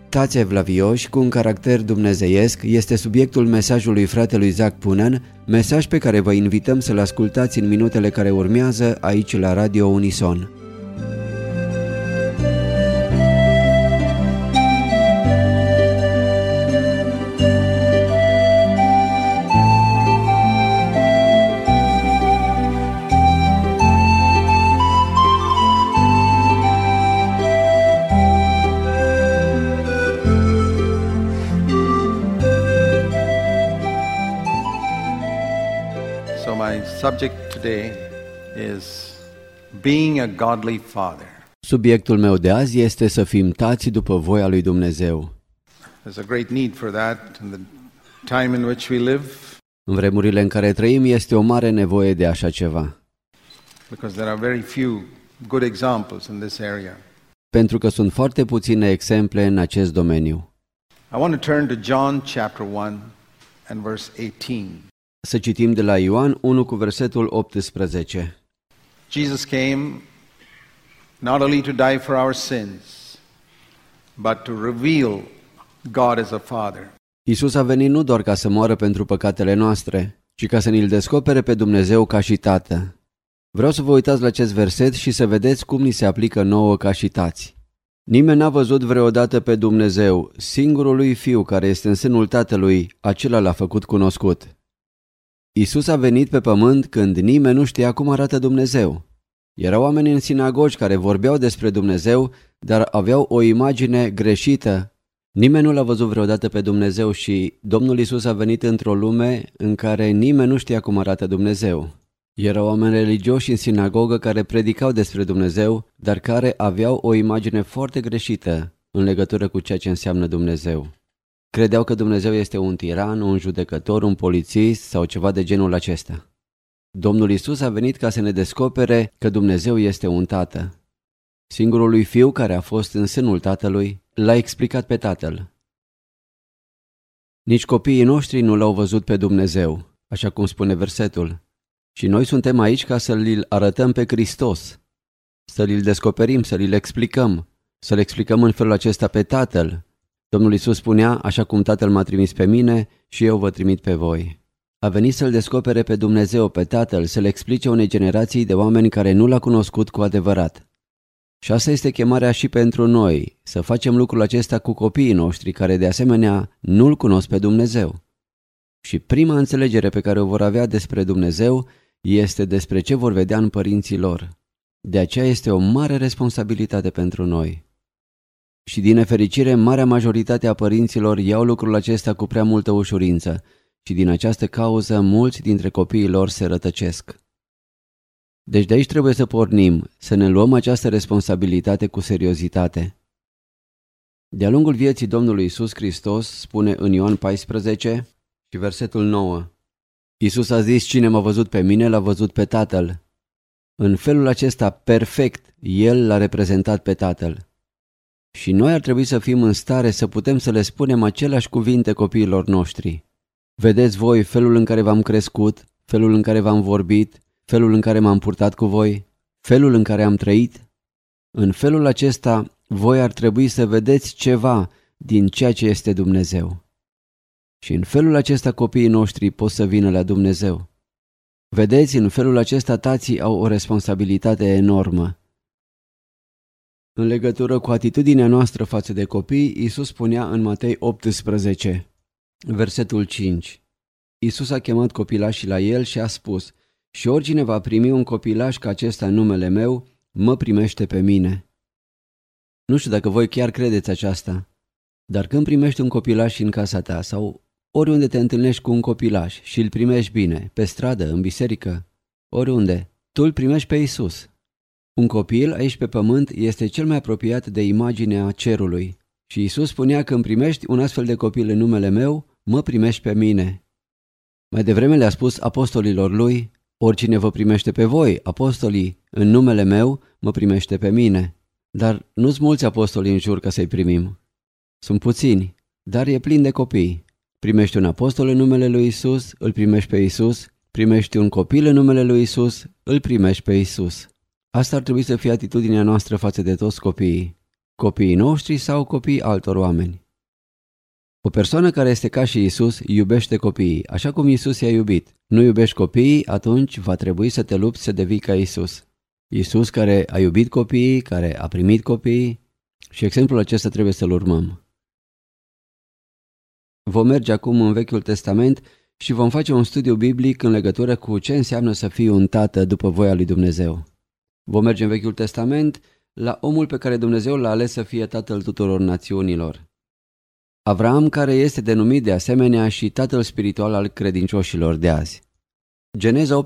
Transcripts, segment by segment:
Tați evlavioși cu un caracter dumnezeiesc este subiectul mesajului fratelui Zac Punen, mesaj pe care vă invităm să-l ascultați în minutele care urmează aici la Radio Unison. My subject today is being a godly father. Subiectul meu de azi este să fim tați după voia lui Dumnezeu. There's a great need for that in the time in which we live. În vremurile în care trăim este o mare nevoie de așa ceva. Because there are very few good examples in this area. Pentru că sunt foarte puține exemple în acest domeniu. I want to turn to John chapter 1 and verse 18. Să citim de la Ioan 1 cu versetul 18. Jesus came not only to die for our sins, but to reveal God as a Father. Iisus a venit nu doar ca să moară pentru păcatele noastre, ci ca să ne-l descopere pe Dumnezeu ca și Tată. Vreau să vă uitați la acest verset și să vedeți cum ni se aplică nouă ca și tați. Nimeni n-a văzut vreodată pe Dumnezeu, singurul lui Fiu care este în sânul Tatălui, acela l-a făcut cunoscut. Iisus a venit pe pământ când nimeni nu știa cum arată Dumnezeu. Erau oameni în sinagogi care vorbeau despre Dumnezeu, dar aveau o imagine greșită. Nimeni nu l-a văzut vreodată pe Dumnezeu și Domnul Iisus a venit într-o lume în care nimeni nu știa cum arată Dumnezeu. Erau oameni religioși în sinagogă care predicau despre Dumnezeu, dar care aveau o imagine foarte greșită în legătură cu ceea ce înseamnă Dumnezeu. Credeau că Dumnezeu este un tiran, un judecător, un polițist sau ceva de genul acesta. Domnul Iisus a venit ca să ne descopere că Dumnezeu este un tată. Singurul lui Fiu care a fost în sânul Tatălui l-a explicat pe Tatăl. Nici copiii noștri nu l-au văzut pe Dumnezeu, așa cum spune versetul. Și noi suntem aici ca să-L arătăm pe Hristos, să-L descoperim, să-L explicăm, să-L explicăm în felul acesta pe Tatăl. Domnul Iisus spunea, așa cum Tatăl m-a trimis pe mine și eu vă trimit pe voi. A venit să-L descopere pe Dumnezeu, pe Tatăl, să-L explice unei generații de oameni care nu L-a cunoscut cu adevărat. Și asta este chemarea și pentru noi, să facem lucrul acesta cu copiii noștri care de asemenea nu-L cunosc pe Dumnezeu. Și prima înțelegere pe care o vor avea despre Dumnezeu este despre ce vor vedea în părinții lor. De aceea este o mare responsabilitate pentru noi. Și din nefericire, marea majoritate a părinților iau lucrul acesta cu prea multă ușurință și din această cauză mulți dintre copiii lor se rătăcesc. Deci de aici trebuie să pornim, să ne luăm această responsabilitate cu seriozitate. De-a lungul vieții Domnului Iisus Hristos, spune în Ioan 14 și versetul 9, Iisus a zis, cine m-a văzut pe mine, l-a văzut pe Tatăl. În felul acesta perfect, El l-a reprezentat pe Tatăl. Și noi ar trebui să fim în stare să putem să le spunem aceleași cuvinte copiilor noștri. Vedeți voi felul în care v-am crescut, felul în care v-am vorbit, felul în care m-am purtat cu voi, felul în care am trăit? În felul acesta, voi ar trebui să vedeți ceva din ceea ce este Dumnezeu. Și în felul acesta copiii noștri pot să vină la Dumnezeu. Vedeți, în felul acesta tații au o responsabilitate enormă. În legătură cu atitudinea noastră față de copii, Iisus spunea în Matei 18, versetul 5. Iisus a chemat copilașii la El și a spus, și oricine va primi un copilaș ca acesta în numele meu, mă primește pe mine. Nu știu dacă voi chiar credeți aceasta, dar când primești un copilaș în casa ta sau oriunde te întâlnești cu un copilaș și îl primești bine, pe stradă, în biserică, oriunde, tu îl primești pe Iisus. Un copil aici pe pământ este cel mai apropiat de imaginea cerului și Iisus spunea că îmi primești un astfel de copil în numele meu, mă primești pe mine. Mai devreme le-a spus apostolilor lui, oricine vă primește pe voi, apostolii, în numele meu, mă primește pe mine. Dar nu-s mulți apostoli în jur ca să-i primim. Sunt puțini, dar e plin de copii. Primești un apostol în numele lui Iisus, îl primești pe Iisus, primești un copil în numele lui Iisus, îl primești pe Iisus. Asta ar trebui să fie atitudinea noastră față de toți copiii, copiii noștri sau copiii altor oameni. O persoană care este ca și Isus iubește copiii, așa cum Isus i-a iubit. Nu iubești copiii, atunci va trebui să te lupți să devii ca Isus. Isus care a iubit copiii, care a primit copiii, și exemplul acesta trebuie să-l urmăm. Vom merge acum în Vechiul Testament și vom face un studiu biblic în legătură cu ce înseamnă să fii un tată după voia lui Dumnezeu. Vom merge în Vechiul Testament la omul pe care Dumnezeu l-a ales să fie tatăl tuturor națiunilor. Avram, care este denumit de asemenea și tatăl spiritual al credincioșilor de azi. Geneza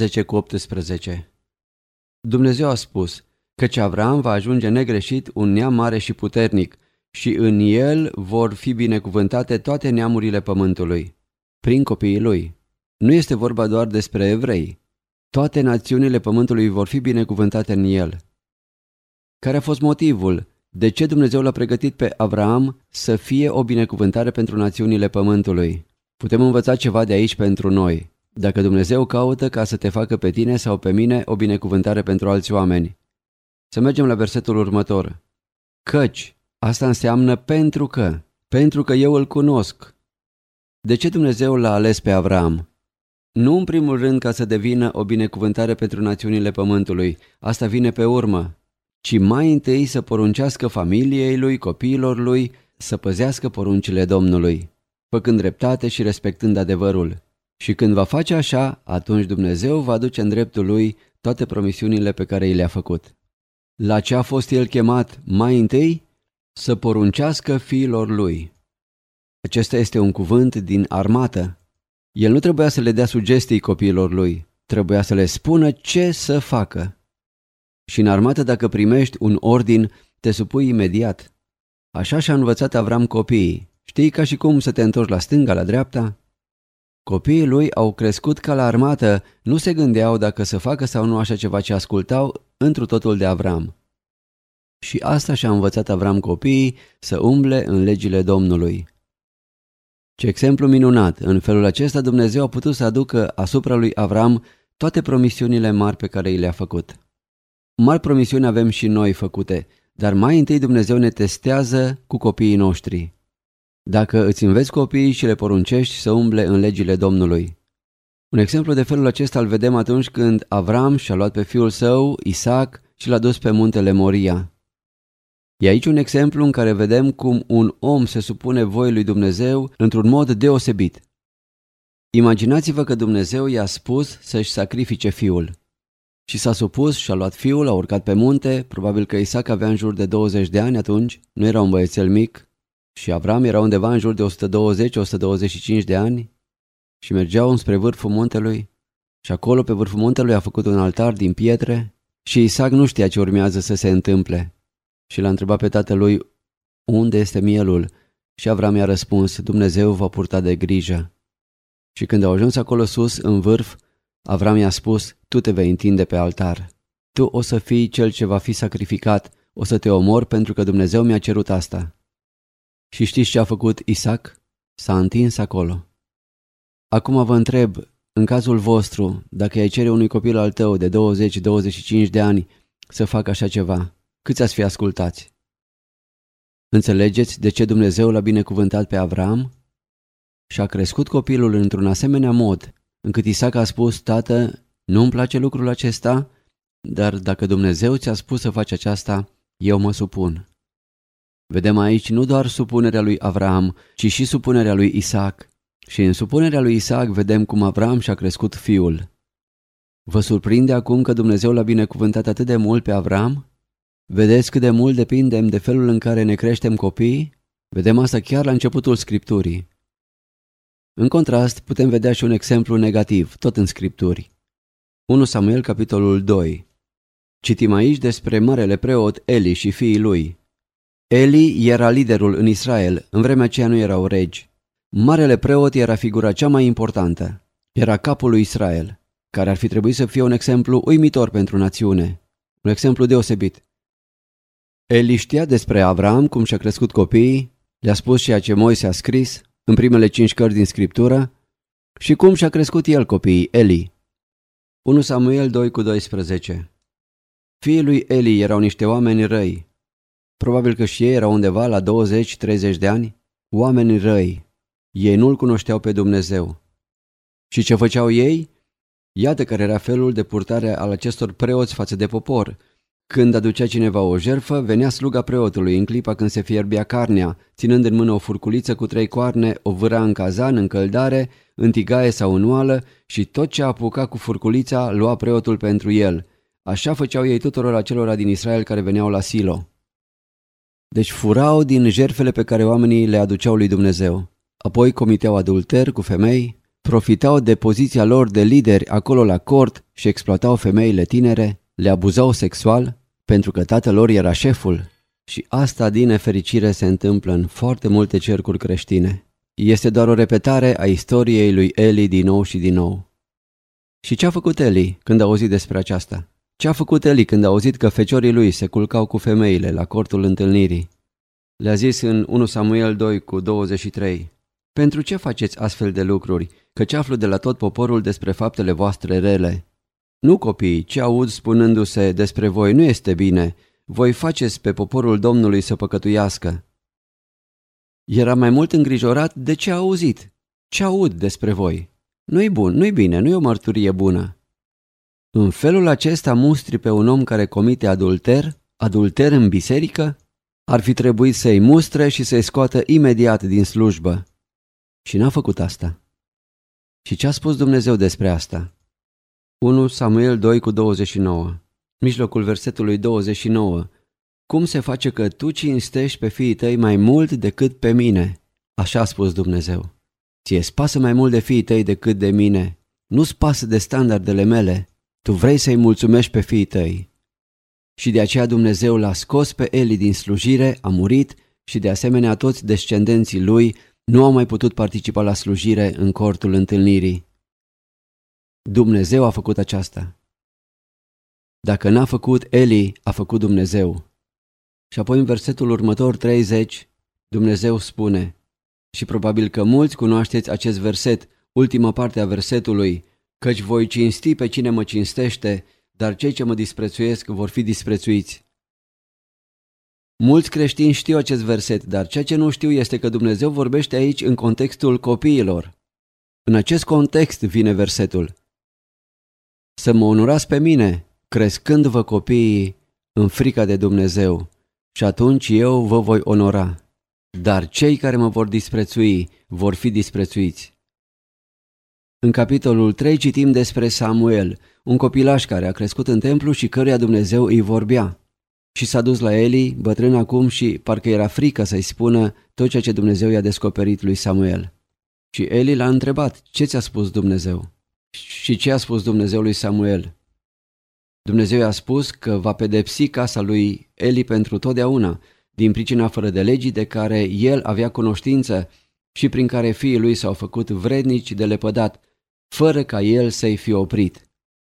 18:18. Dumnezeu a spus: căci Avram va ajunge negreșit un neam mare și puternic, și în el vor fi binecuvântate toate neamurile pământului, prin copiii lui. Nu este vorba doar despre evrei. Toate națiunile pământului vor fi binecuvântate în el. Care a fost motivul? De ce Dumnezeu l-a pregătit pe Avram să fie o binecuvântare pentru națiunile pământului? Putem învăța ceva de aici pentru noi. Dacă Dumnezeu caută ca să te facă pe tine sau pe mine o binecuvântare pentru alți oameni. Să mergem la versetul următor. Căci, asta înseamnă pentru că eu îl cunosc. De ce Dumnezeu l-a ales pe Avram? Nu în primul rând ca să devină o binecuvântare pentru națiunile pământului, asta vine pe urmă, ci mai întâi să poruncească familiei lui, copiilor lui, să păzească poruncile Domnului, făcând dreptate și respectând adevărul. Și când va face așa, atunci Dumnezeu va aduce în dreptul lui toate promisiunile pe care i le-a făcut. La ce a fost el chemat mai întâi? Să poruncească fiilor lui. Acesta este un cuvânt din armată. El nu trebuia să le dea sugestii copiilor lui, trebuia să le spună ce să facă. Și în armată, dacă primești un ordin, te supui imediat. Așa și-a învățat Avram copiii. Știi, ca și cum să te întorci la stânga, la dreapta? Copiii lui au crescut ca la armată, nu se gândeau dacă să facă sau nu așa ceva, ce ascultau întru totul de Avram. Și asta și-a învățat Avram copiii, să umble în legile Domnului. Ce exemplu minunat! În felul acesta Dumnezeu a putut să aducă asupra lui Avram toate promisiunile mari pe care i le-a făcut. Mari promisiuni avem și noi făcute, dar mai întâi Dumnezeu ne testează cu copiii noștri. Dacă îți înveți copiii și le poruncești să umble în legile Domnului. Un exemplu de felul acesta îl vedem atunci când Avram și-a luat pe fiul său, Isaac, și l-a dus pe muntele Moria. E aici un exemplu în care vedem cum un om se supune voii lui Dumnezeu într-un mod deosebit. Imaginați-vă că Dumnezeu i-a spus să-și sacrifice fiul. Și s-a supus și a luat fiul, a urcat pe munte, probabil că Isaac avea în jur de 20 de ani atunci, nu era un băiețel mic, și Avram era undeva în jur de 120-125 de ani și mergeau înspre vârful muntelui și acolo pe vârful muntelui a făcut un altar din pietre și Isaac nu știa ce urmează să se întâmple și l-a întrebat pe tatălui: unde este mielul? Și Avram i-a răspuns: Dumnezeu va purta de grijă. Și când au ajuns acolo sus, în vârf, Avram i-a spus: tu te vei întinde pe altar. Tu o să fii cel ce va fi sacrificat, o să te omor pentru că Dumnezeu mi-a cerut asta. Și știți ce a făcut Isaac? S-a întins acolo. Acum vă întreb, în cazul vostru, dacă ai cere unui copil al tău de 20-25 de ani să facă așa ceva, câți ați fi ascultați? Înțelegeți de ce Dumnezeu l-a binecuvântat pe Avram? Și a crescut copilul într-un asemenea mod, încât Isaac a spus: tată, nu-mi place lucrul acesta, dar dacă Dumnezeu ți-a spus să faci aceasta, eu mă supun. Vedem aici nu doar supunerea lui Avram, ci și supunerea lui Isaac. Și în supunerea lui Isaac vedem cum Avram și-a crescut fiul. Vă surprinde acum că Dumnezeu l-a binecuvântat atât de mult pe Avram? Vedeți cât de mult depindem de felul în care ne creștem copiii? Vedem asta chiar la începutul Scripturii. În contrast, putem vedea și un exemplu negativ, tot în Scripturi. 1 Samuel, capitolul 2. Citim aici despre marele preot Eli și fiii lui. Eli era liderul în Israel, în vremea aceea nu erau regi. Marele preot era figura cea mai importantă. Era capul lui Israel, care ar fi trebuit să fie un exemplu uimitor pentru națiune. Un exemplu deosebit. Eli știa despre Avram, cum și-a crescut copiii, le-a spus ceea ce Moise a scris în primele 5 cărți din Scriptură și cum și-a crescut el copiii, Eli. 1 Samuel 2:12. Fiii lui Eli erau niște oameni răi. Probabil că și ei erau undeva la 20-30 de ani. oameni răi. Ei nu-L cunoșteau pe Dumnezeu. Și ce făceau ei? Iată care era felul de purtare al acestor preoți față de popor. Când aducea cineva o jertfă, venea sluga preotului în clipa când se fierbea carnea, ținând în mână o furculiță cu 3 coarne, o vâra în cazan, în căldare, în tigaie sau în oală și tot ce apuca cu furculița lua preotul pentru el. Așa făceau ei tuturor acelora din Israel care veneau la Silo. Deci furau din jertfele pe care oamenii le aduceau lui Dumnezeu. Apoi comiteau adulter cu femei, profitau de poziția lor de lideri acolo la cort și exploatau femeile tinere, le abuzau sexual pentru că tatăl lor era șeful. Și asta din nefericire se întâmplă în foarte multe cercuri creștine. Este doar o repetare a istoriei lui Eli din nou și din nou. Și ce a făcut Eli când a auzit despre aceasta? Ce a făcut Eli când a auzit că feciorii lui se culcau cu femeile la cortul întâlnirii? Le-a zis în 1 Samuel 2:23: Pentru ce faceți astfel de lucruri, căci aflu de la tot poporul despre faptele voastre rele? Nu copiii, ce aud spunându-se despre voi nu este bine, voi faceți pe poporul Domnului să păcătuiască. Era mai mult îngrijorat de ce a auzit, ce aud despre voi. Nu-i bun, nu-i bine, nu-i o mărturie bună. În felul acesta mustri pe un om care comite adulter în biserică? Ar fi trebuit să-i mustre și să-i scoată imediat din slujbă. Și n-a făcut asta. Și ce a spus Dumnezeu despre asta? 1 Samuel 2:29, mijlocul versetului 29. Cum se face că tu cinstești pe fiii tăi mai mult decât pe mine? Așa a spus Dumnezeu. Ție-ți pasă mai mult de fiii tăi decât de mine. Nu-ți pasă de standardele mele. Tu vrei să-i mulțumești pe fiii tăi. Și de aceea Dumnezeu l-a scos pe Eli din slujire, a murit și de asemenea toți descendenții lui nu au mai putut participa la slujire în cortul întâlnirii. Dumnezeu a făcut aceasta. Dacă n-a făcut Eli, a făcut Dumnezeu. Și apoi în versetul următor 30, Dumnezeu spune, și probabil că mulți cunoașteți acest verset, ultima parte a versetului, căci voi cinsti pe cine mă cinstește, dar cei ce mă disprețuiesc vor fi disprețuiți. Mulți creștini știu acest verset, dar ceea ce nu știu este că Dumnezeu vorbește aici în contextul copiilor. În acest context vine versetul. Să mă onorați pe mine, crescându-vă copiii în frica de Dumnezeu, și atunci eu vă voi onora. Dar cei care mă vor disprețui vor fi disprețuiți. În capitolul 3 citim despre Samuel, un copilaș care a crescut în templu și căruia Dumnezeu îi vorbea. Și s-a dus la Eli, bătrân acum, și parcă era frică să-i spună tot ceea ce Dumnezeu i-a descoperit lui Samuel. Și Eli l-a întrebat, ce ți-a spus Dumnezeu? Și ce a spus Dumnezeu lui Samuel? Dumnezeu i-a spus că va pedepsi casa lui Eli pentru totdeauna, din pricina fără de legii de care el avea cunoștință și prin care fiii lui s-au făcut vrednici de lepădat, fără ca el să-i fi oprit.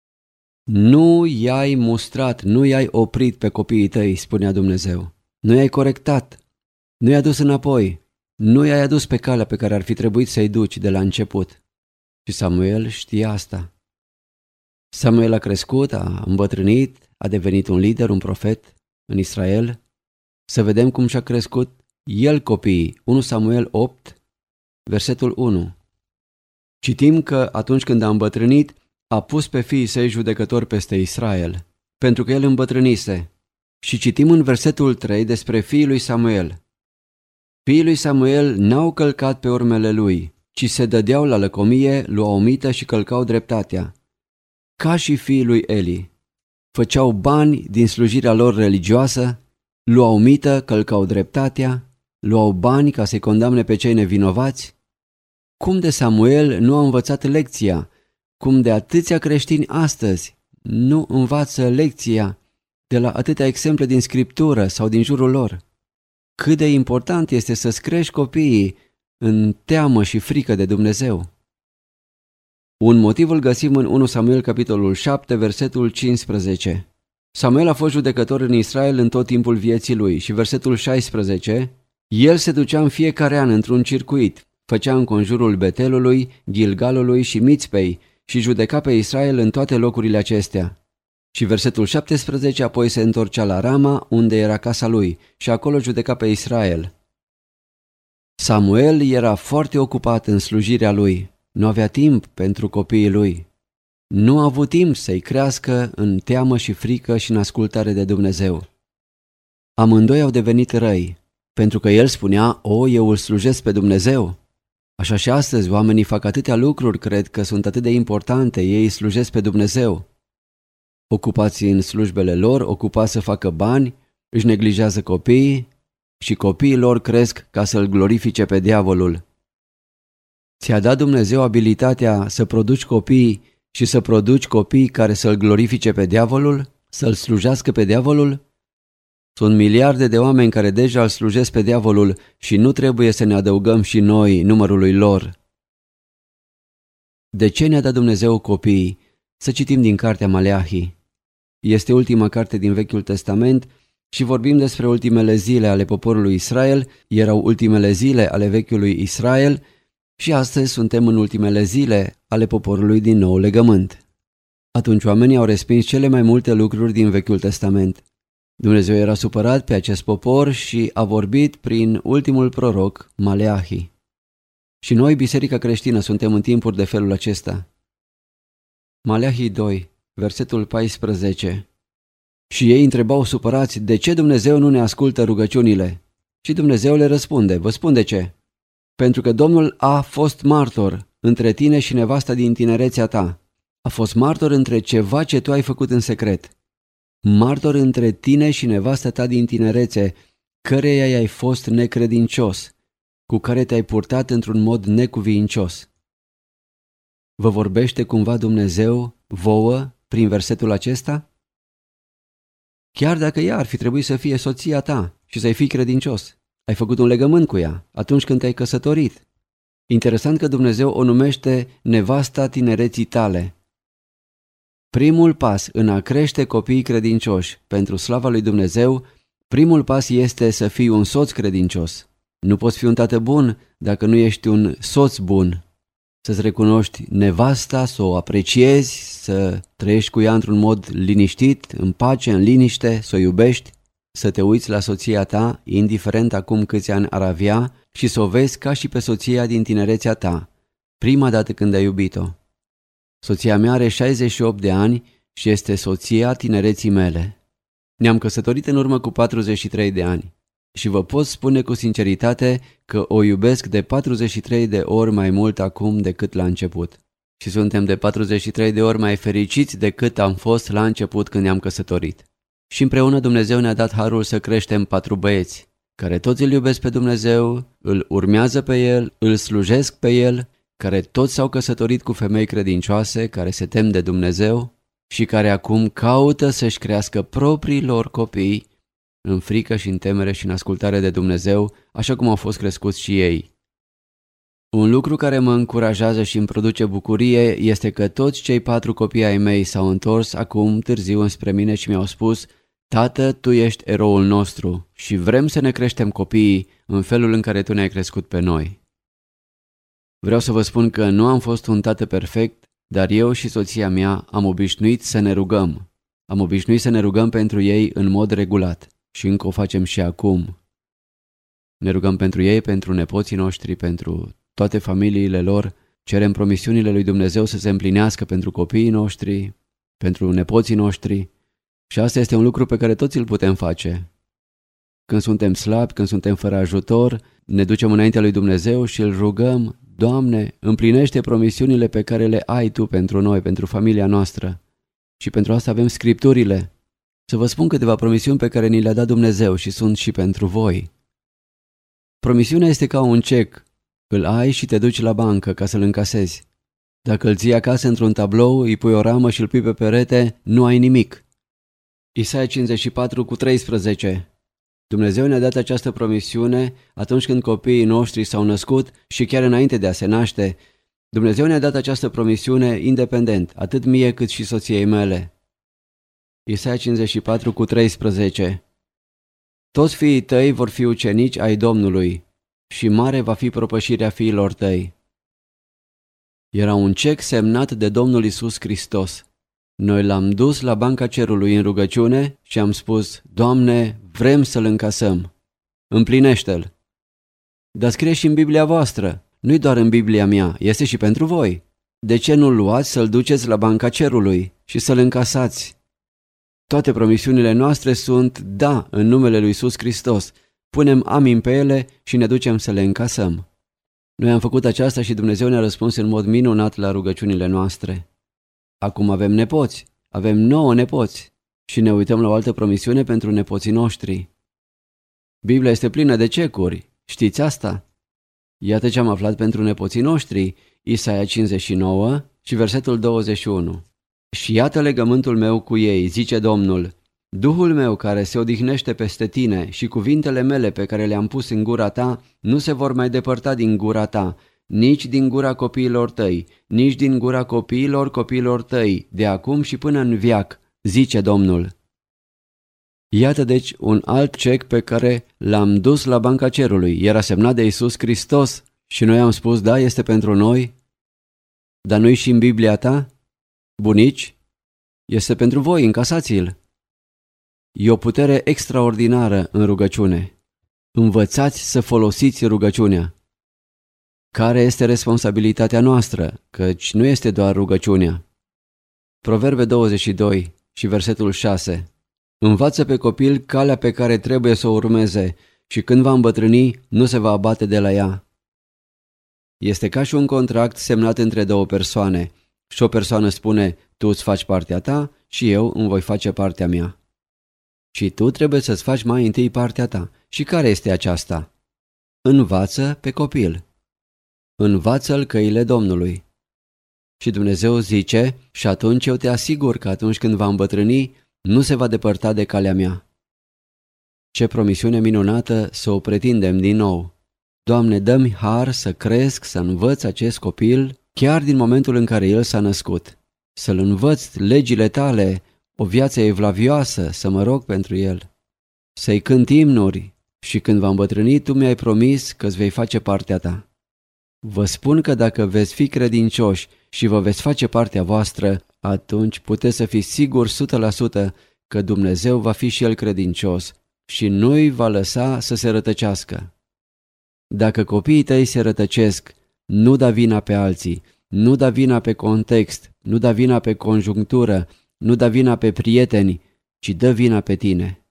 Nu i-ai mustrat, nu i-ai oprit pe copiii tăi, spunea Dumnezeu. Nu i-ai corectat, nu i-ai adus înapoi, nu i-ai adus pe calea pe care ar fi trebuit să-i duci de la început. Și Samuel știa asta. Samuel a crescut, a îmbătrânit, a devenit un lider, un profet în Israel. Să vedem cum și-a crescut el copiii. 1 Samuel 8, versetul 1. Citim că atunci când a îmbătrânit, a pus pe fiii săi judecători peste Israel, pentru că el îmbătrânise. Și citim în versetul 3 despre fiii lui Samuel. Fiii lui Samuel n-au călcat pe urmele lui, ci se dădeau la lăcomie, luau mită și călcau dreptatea. Ca și fiii lui Eli. Făceau bani din slujirea lor religioasă, luau mită, călcau dreptatea, luau bani ca să-i condamne pe cei nevinovați. Cum de Samuel nu a învățat lecția? Cum de atâția creștini astăzi nu învață lecția de la atâtea exemple din Scriptură sau din jurul lor? Cât de important este să-ți crești copiii în teamă și frică de Dumnezeu. Un motiv îl găsim în 1 Samuel capitolul 7, versetul 15. Samuel a fost judecător în Israel în tot timpul vieții lui și versetul 16, el se ducea în fiecare an într-un circuit, făcea înconjurul Betelului, Gilgalului și Mițpei și judeca pe Israel în toate locurile acestea. Și versetul 17 apoi se întorcea la Rama, unde era casa lui, și acolo judeca pe Israel. Samuel era foarte ocupat în slujirea lui, nu avea timp pentru copiii lui. Nu a avut timp să-i crească în teamă și frică și în ascultare de Dumnezeu. Amândoi au devenit răi, pentru că el spunea, eu îl slujesc pe Dumnezeu. Așa și astăzi oamenii fac atâtea lucruri, cred că sunt atât de importante, ei slujesc pe Dumnezeu. Ocupați în slujbele lor, ocupați să facă bani, își neglijează copiii și copiii lor cresc ca să-l glorifice pe diavolul. Ți-a dat Dumnezeu abilitatea să produci copii și să produci copii care să-l glorifice pe diavolul, să-l slujească pe diavolul? Sunt miliarde de oameni care deja îl slujesc pe diavolul și nu trebuie să ne adăugăm și noi numărului lor. De ce ne-a dat Dumnezeu copiii? Să citim din cartea Maleahi. Este ultima carte din Vechiul Testament și vorbim despre ultimele zile ale poporului Israel, erau ultimele zile ale vechiului Israel și astăzi suntem în ultimele zile ale poporului din Nou Legământ. Atunci oamenii au respins cele mai multe lucruri din Vechiul Testament. Dumnezeu era supărat pe acest popor și a vorbit prin ultimul proroc, Maleahi. Și noi, Biserica Creștină, suntem în timpuri de felul acesta. Maleahi 2, versetul 14. Și ei întrebau supărați, de ce Dumnezeu nu ne ascultă rugăciunile? Și Dumnezeu le răspunde, vă spun de ce. Pentru că Domnul a fost martor între tine și nevasta din tinerețea ta. A fost martor între ceva ce tu ai făcut în secret. Martor între tine și nevasta ta din tinerețe, căreia i-ai fost necredincios, cu care te-ai purtat într-un mod necuvincios. Vă vorbește cumva Dumnezeu vouă prin versetul acesta? Chiar dacă ea ar fi trebuit să fie soția ta și să-i fii credincios, ai făcut un legământ cu ea atunci când te-ai căsătorit. Interesant că Dumnezeu o numește nevasta tinereții tale. Primul pas în a crește copiii credincioși pentru slava lui Dumnezeu, primul pas este să fii un soț credincios. Nu poți fi un tată bun dacă nu ești un soț bun. Să-ți recunoști nevasta, să o apreciezi, să trăiești cu ea într-un mod liniștit, în pace, în liniște, să o iubești, să te uiți la soția ta, indiferent acum câți ani ar avea, și să o vezi ca și pe soția din tinerețea ta, prima dată când ai iubit-o. Soția mea are 68 de ani și este soția tinereții mele. Ne-am căsătorit în urmă cu 43 de ani și vă pot spune cu sinceritate că o iubesc de 43 de ori mai mult acum decât la început. Și suntem de 43 de ori mai fericiți decât am fost la început când ne-am căsătorit. Și împreună Dumnezeu ne-a dat harul să creștem 4 băieți, care toți îl iubesc pe Dumnezeu, îl urmează pe El, îl slujesc pe El, care toți s-au căsătorit cu femei credincioase, care se tem de Dumnezeu și care acum caută să-și crească proprii lor copii în frică și în temere și în ascultare de Dumnezeu, așa cum au fost crescuți și ei. Un lucru care mă încurajează și îmi produce bucurie este că toți cei 4 copii ai mei s-au întors acum târziu înspre mine și mi-au spus: Tată, tu ești eroul nostru și vrem să ne creștem copiii în felul în care tu ne-ai crescut pe noi. Vreau să vă spun că nu am fost un tată perfect, dar eu și soția mea am obișnuit să ne rugăm. Am obișnuit să ne rugăm pentru ei în mod regulat și încă o facem și acum. Ne rugăm pentru ei, pentru nepoții noștri, pentru toate familiile lor, cerem promisiunile lui Dumnezeu să se împlinească pentru copiii noștri, pentru nepoții noștri și asta este un lucru pe care toți îl putem face. Când suntem slabi, când suntem fără ajutor, ne ducem înaintea lui Dumnezeu și îl rugăm: Doamne, împlinește promisiunile pe care le ai Tu pentru noi, pentru familia noastră. Și pentru asta avem Scripturile. Să vă spun câteva promisiuni pe care ni le-a dat Dumnezeu și sunt și pentru voi. Promisiunea este ca un cec. Îl ai și te duci la bancă ca să-l încasezi. Dacă îl ții acasă într-un tablou, îi pui o ramă și îl pui pe perete, nu ai nimic. Isaia 54:13. Dumnezeu ne-a dat această promisiune atunci când copiii noștri s-au născut și chiar înainte de a se naște. Dumnezeu ne-a dat această promisiune independent, atât mie cât și soției mele. Isaia 54:13. Toți fiii tăi vor fi ucenici ai Domnului și mare va fi propășirea fiilor tăi. Era un cec semnat de Domnul Iisus Hristos. Noi l-am dus la banca cerului în rugăciune și am spus: Doamne, vrem să-l încasăm. Împlinește-l. Dar scrie și în Biblia voastră, nu-i doar în Biblia mea, este și pentru voi. De ce nu-l luați să-l duceți la banca cerului și să-l încasați? Toate promisiunile noastre sunt da în numele lui Iisus Hristos. Punem amin pe ele și ne ducem să le încasăm. Noi am făcut aceasta și Dumnezeu ne-a răspuns în mod minunat la rugăciunile noastre. Acum avem nepoți, avem 9 nepoți și ne uităm la o altă promisiune pentru nepoții noștri. Biblia este plină de cecuri, știți asta? Iată ce am aflat pentru nepoții noștri, Isaia 59 și versetul 21. Și iată legământul meu cu ei, zice Domnul, Duhul meu care se odihnește peste tine și cuvintele mele pe care le-am pus în gura ta nu se vor mai depărta din gura ta, nici din gura copiilor tăi, nici din gura copiilor tăi, de acum și până în veac, zice Domnul. Iată deci un alt cec pe care l-am dus la banca cerului, era semnat de Iisus Hristos și noi am spus, da, este pentru noi, dar nu-i și în Biblia ta? Bunici, este pentru voi, încasați-l. E o putere extraordinară în rugăciune. Învățați să folosiți rugăciunea. Care este responsabilitatea noastră, căci nu este doar rugăciunea. Proverbe 22 și versetul 6. Învață pe copil calea pe care trebuie să o urmeze și când va îmbătrâni, nu se va abate de la ea. Este ca și un contract semnat între două persoane și o persoană spune, tu îți faci partea ta și eu îmi voi face partea mea. Și tu trebuie să-ți faci mai întâi partea ta. Și care este aceasta? Învață pe copil. Învață-l căile Domnului. Și Dumnezeu zice, și atunci eu te asigur că atunci când va îmbătrâni, nu se va depărta de calea mea. Ce promisiune minunată să o pretindem din nou. Doamne, dă-mi har să cresc, să învăț acest copil, chiar din momentul în care el s-a născut. Să-l învăț legile tale, o viață evlavioasă, să mă rog pentru el. Să-i cânt imnuri și când va îmbătrâni, tu mi-ai promis că îți vei face partea ta. Vă spun că dacă veți fi credincioși și vă veți face partea voastră, atunci puteți să fiți siguri 100% că Dumnezeu va fi și El credincios și nu-i va lăsa să se rătăcească. Dacă copiii tăi se rătăcesc, nu da vina pe alții, nu da vina pe context, nu da vina pe conjunctură, nu da vina pe prieteni, ci dă vina pe tine.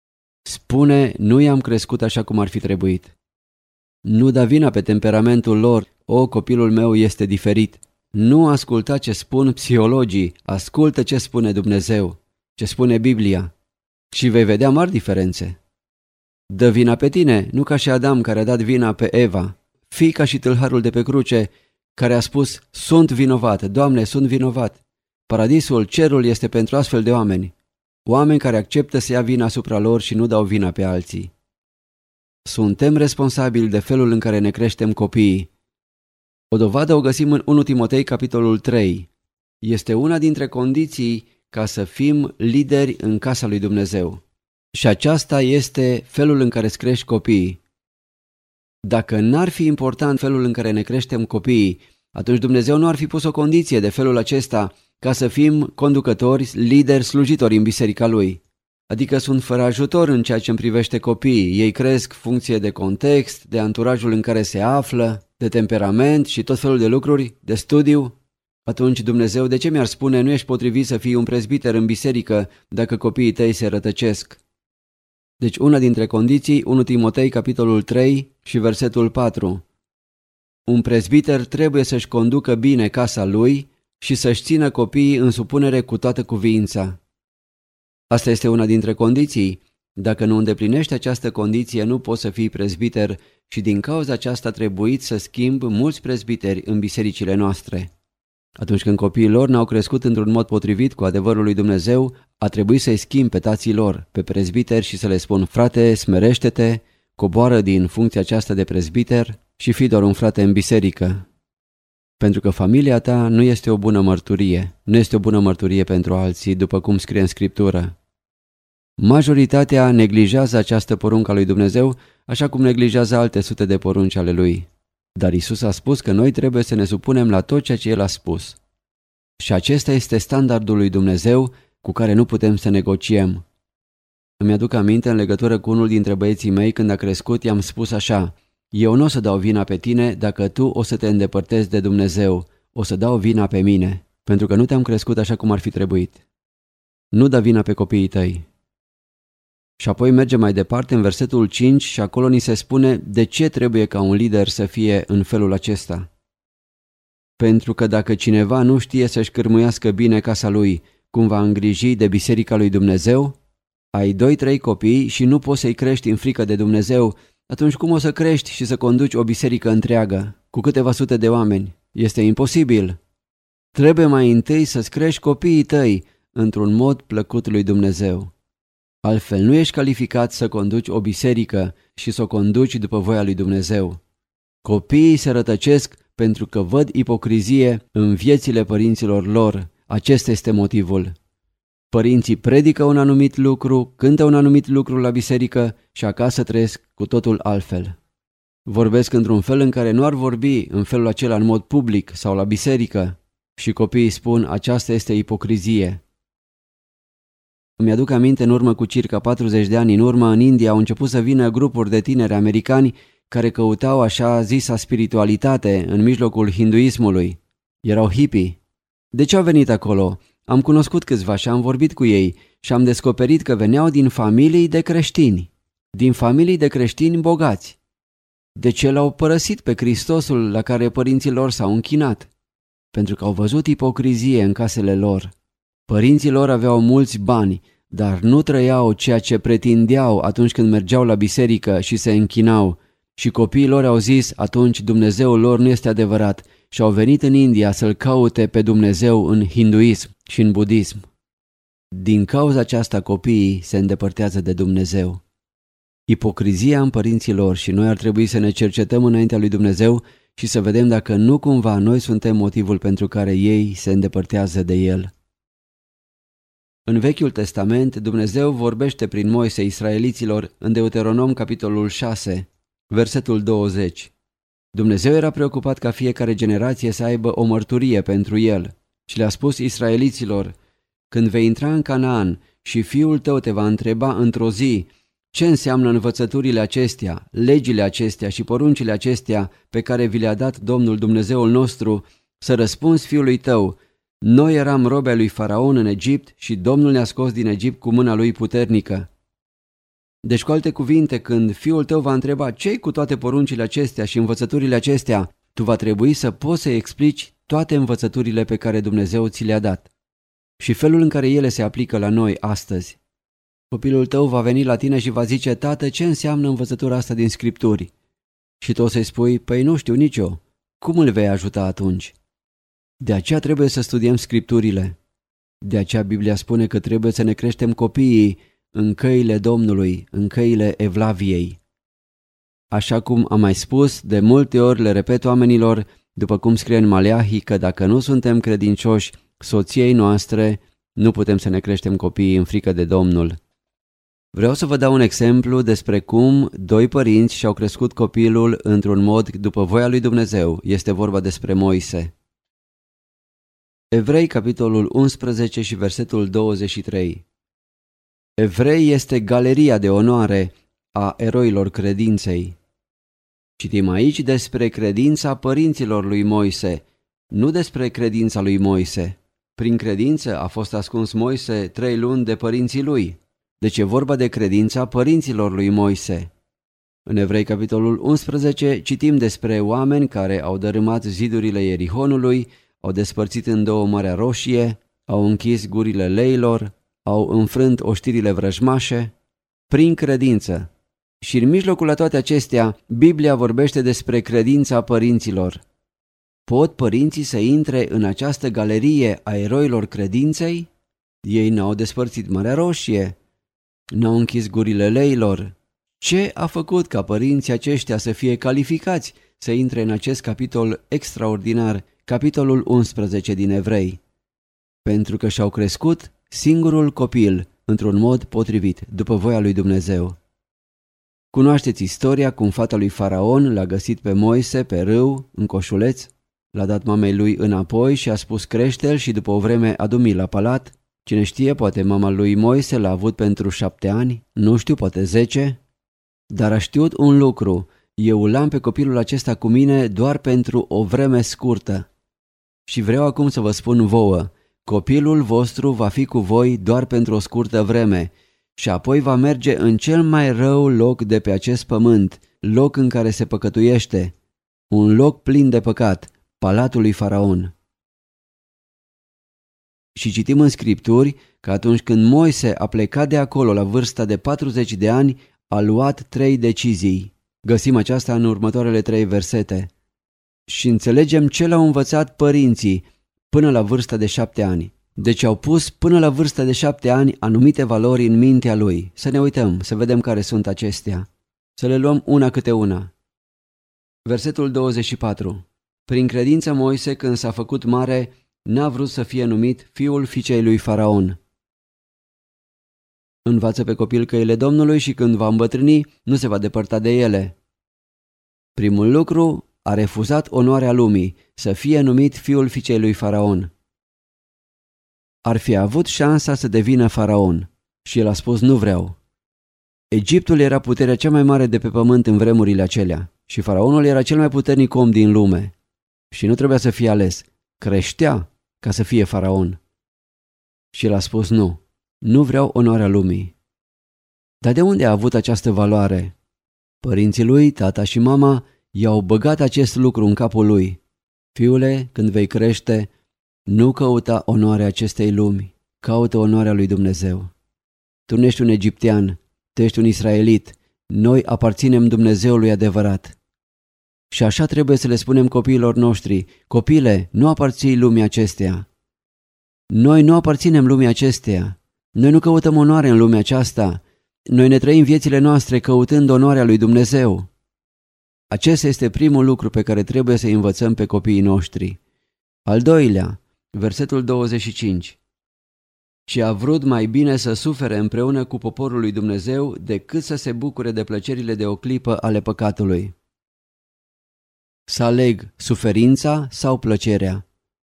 Spune, nu i-am crescut așa cum ar fi trebuit. Nu da vina pe temperamentul lor, o, copilul meu este diferit. Nu asculta ce spun psihologii, ascultă ce spune Dumnezeu, ce spune Biblia și vei vedea mari diferențe. Dă vina pe tine, nu ca și Adam care a dat vina pe Eva, fiica și tâlharul de pe cruce care a spus, sunt vinovat, Doamne, sunt vinovat. Paradisul, cerul este pentru astfel de oameni, oameni care acceptă să ia vina asupra lor și nu dau vina pe alții. Suntem responsabili de felul în care ne creștem copiii. O dovadă o găsim în 1 Timotei, capitolul 3. Este una dintre condiții ca să fim lideri în casa lui Dumnezeu. Și aceasta este felul în care îți crești copiii. Dacă n-ar fi important felul în care ne creștem copiii, atunci Dumnezeu nu ar fi pus o condiție de felul acesta ca să fim conducători, lideri, slujitori în biserica Lui. Adică sunt fără ajutor în ceea ce îmi privește copiii. Ei cresc funcție de context, de anturajul în care se află, de temperament și tot felul de lucruri, de studiu. Atunci Dumnezeu de ce mi-ar spune nu ești potrivit să fii un prezbiter în biserică dacă copiii tăi se rătăcesc? Deci una dintre condiții, 1 Timotei, capitolul 3 și versetul 4. Un prezbiter trebuie să-și conducă bine casa lui și să-și țină copiii în supunere cu toată cuviința. Asta este una dintre condiții. Dacă nu îndeplinești această condiție, nu poți să fii prezbiter și din cauza aceasta a trebuit să schimb mulți prezbiteri în bisericile noastre. Atunci când copiii lor n-au crescut într-un mod potrivit cu adevărul lui Dumnezeu, a trebuit să-i schimb pe tații lor, pe prezbiteri și să le spun, frate, smerește-te, coboară din funcția aceasta de prezbiter și fii doar un frate în biserică. Pentru că familia ta nu este o bună mărturie, nu este o bună mărturie pentru alții, după cum scrie în Scriptură. Majoritatea neglijează această poruncă a lui Dumnezeu, așa cum neglijează alte sute de porunci ale lui. Dar Iisus a spus că noi trebuie să ne supunem la tot ceea ce El a spus. Și acesta este standardul lui Dumnezeu cu care nu putem să negociem. Îmi aduc aminte în legătură cu unul dintre băieții mei când a crescut, i-am spus așa, Eu nu o să dau vina pe tine dacă tu o să te îndepărtezi de Dumnezeu, o să dau vina pe mine, pentru că nu te-am crescut așa cum ar fi trebuit. Nu da vina pe copiii tăi. Și apoi merge mai departe în versetul 5 și acolo ni se spune de ce trebuie ca un lider să fie în felul acesta. Pentru că dacă cineva nu știe să-și cârmuiască bine casa lui, cum va îngriji de biserica lui Dumnezeu, ai 2-3 copii și nu poți să-i crești în frică de Dumnezeu, atunci cum o să crești și să conduci o biserică întreagă, cu câteva sute de oameni? Este imposibil. Trebuie mai întâi să-ți crești copiii tăi într-un mod plăcut lui Dumnezeu. Altfel nu ești calificat să conduci o biserică și să o conduci după voia lui Dumnezeu. Copiii se rătăcesc pentru că văd ipocrizie în viețile părinților lor. Acesta este motivul. Părinții predică un anumit lucru, cântă un anumit lucru la biserică și acasă trăiesc cu totul altfel. Vorbesc într-un fel în care nu ar vorbi în felul acela în mod public sau la biserică și copiii spun aceasta este ipocrizie. Îmi aduc aminte în urmă cu circa 40 de ani în urmă în India au început să vină grupuri de tineri americani care căutau așa zisa spiritualitate în mijlocul hinduismului. Erau hippie. De ce au venit acolo? Am cunoscut câțiva și am vorbit cu ei și am descoperit că veneau din familii de creștini, din familii de creștini bogați. De ce l-au părăsit pe Hristosul la care părinții lor s-au închinat? Pentru că au văzut ipocrizie în casele lor. Părinții lor aveau mulți bani, dar nu trăiau ceea ce pretindeau atunci când mergeau la biserică și se închinau. Și copiii lor au zis, atunci Dumnezeul lor nu este adevărat și au venit în India să-L caute pe Dumnezeu în hinduism și în budism. Din cauza aceasta copiii se îndepărtează de Dumnezeu. Ipocrizia în părinții lor și noi ar trebui să ne cercetăm înaintea lui Dumnezeu și să vedem dacă nu cumva noi suntem motivul pentru care ei se îndepărtează de El. În Vechiul Testament, Dumnezeu vorbește prin Moise israeliților în Deuteronom capitolul 6, versetul 20. Dumnezeu era preocupat ca fiecare generație să aibă o mărturie pentru el și le-a spus israeliților, când vei intra în Canaan și fiul tău te va întreba într-o zi ce înseamnă învățăturile acestea, legile acestea și poruncile acestea pe care vi le-a dat Domnul Dumnezeul nostru, să răspunzi fiului tău, noi eram robi ai lui Faraon în Egipt și Domnul ne-a scos din Egipt cu mâna lui puternică. Deci, cu alte cuvinte, când fiul tău va întreba ce-i cu toate poruncile acestea și învățăturile acestea, tu va trebui să poți să-i explici toate învățăturile pe care Dumnezeu ți le-a dat și felul în care ele se aplică la noi astăzi. Copilul tău va veni la tine și va zice, tată, ce înseamnă învățătura asta din Scripturi? Și tu o să-i spui, păi nu știu nicio. Cum îl vei ajuta atunci? De aceea trebuie să studiem Scripturile. De aceea Biblia spune că trebuie să ne creștem copiii în căile Domnului, în căile Evlaviei. Așa cum am mai spus, de multe ori le repet oamenilor, după cum scrie în Maleahi, că dacă nu suntem credincioși soției noastre, nu putem să ne creștem copiii în frică de Domnul. Vreau să vă dau un exemplu despre cum doi părinți și-au crescut copilul într-un mod după voia lui Dumnezeu. Este vorba despre Moise. Evrei, capitolul 11 și versetul 23. Evrei este galeria de onoare a eroilor credinței. Citim aici despre credința părinților lui Moise, nu despre credința lui Moise. Prin credință a fost ascuns Moise 3 luni de părinții lui. Deci e vorba de credința părinților lui Moise. În Evrei, capitolul 11, citim despre oameni care au dărâmat zidurile Ierihonului, au despărțit în două Marea Roșie, au închis gurile leilor, au înfrânt oștirile vrăjmașe, prin credință. Și în mijlocul la toate acestea, Biblia vorbește despre credința părinților. Pot părinții să intre în această galerie a eroilor credinței? Ei n-au despărțit Marea Roșie, n-au închis gurile leilor. Ce a făcut ca părinții aceștia să fie calificați să intre în acest capitol extraordinar, capitolul 11 din Evrei? Pentru că și-au crescut singurul copil într-un mod potrivit, după voia lui Dumnezeu. Cunoașteți istoria cum fata lui Faraon l-a găsit pe Moise pe râu, în coșuleț, l-a dat mamei lui înapoi și a spus crește-l și după o vreme adu-mi la palat. Cine știe, poate mama lui Moise l-a avut pentru 7 ani, nu știu, poate 10, dar a știut un lucru, eu l-am pe copilul acesta cu mine doar pentru o vreme scurtă. Și vreau acum să vă spun vouă, copilul vostru va fi cu voi doar pentru o scurtă vreme și apoi va merge în cel mai rău loc de pe acest pământ, loc în care se păcătuiește, un loc plin de păcat, palatul lui Faraon. Și citim în Scripturi că atunci când Moise a plecat de acolo la vârsta de 40 de ani, a luat 3 decizii. Găsim aceasta în următoarele 3 versete. Și înțelegem ce l-au învățat părinții până la vârsta de 7 ani. Deci au pus până la vârsta de 7 ani anumite valori în mintea lui. Să ne uităm, să vedem care sunt acestea. Să le luăm una câte una. Versetul 24. Prin credință Moise, când s-a făcut mare, n-a vrut să fie numit fiul fiicei lui Faraon. Învață pe copil căile Domnului și când va îmbătrâni, nu se va depărta de ele. Primul lucru, a refuzat onoarea lumii, să fie numit fiul fiicei lui Faraon. Ar fi avut șansa să devină Faraon și el a spus nu vreau. Egiptul era puterea cea mai mare de pe pământ în vremurile acelea și Faraonul era cel mai puternic om din lume și nu trebuia să fie ales, creștea ca să fie Faraon. Și el a spus nu vreau onoarea lumii. Dar de unde a avut această valoare? Părinții lui, tata și mama, i-au băgat acest lucru în capul lui. Fiule, când vei crește, nu căuta onoarea acestei lumi, caută onoarea lui Dumnezeu. Tu nu ești un egiptean, tu ești un israelit, noi aparținem Dumnezeului adevărat. Și așa trebuie să le spunem copiilor noștri, copile, nu aparții lumii acesteia. Noi nu aparținem lumii acesteia, noi nu căutăm onoare în lumea aceasta, noi ne trăim viețile noastre căutând onoarea lui Dumnezeu. Acesta este primul lucru pe care trebuie să învățăm pe copiii noștri. Al doilea, versetul 25. Și a vrut mai bine să sufere împreună cu poporul lui Dumnezeu decât să se bucure de plăcerile de o clipă ale păcatului. Să aleg suferința sau plăcerea?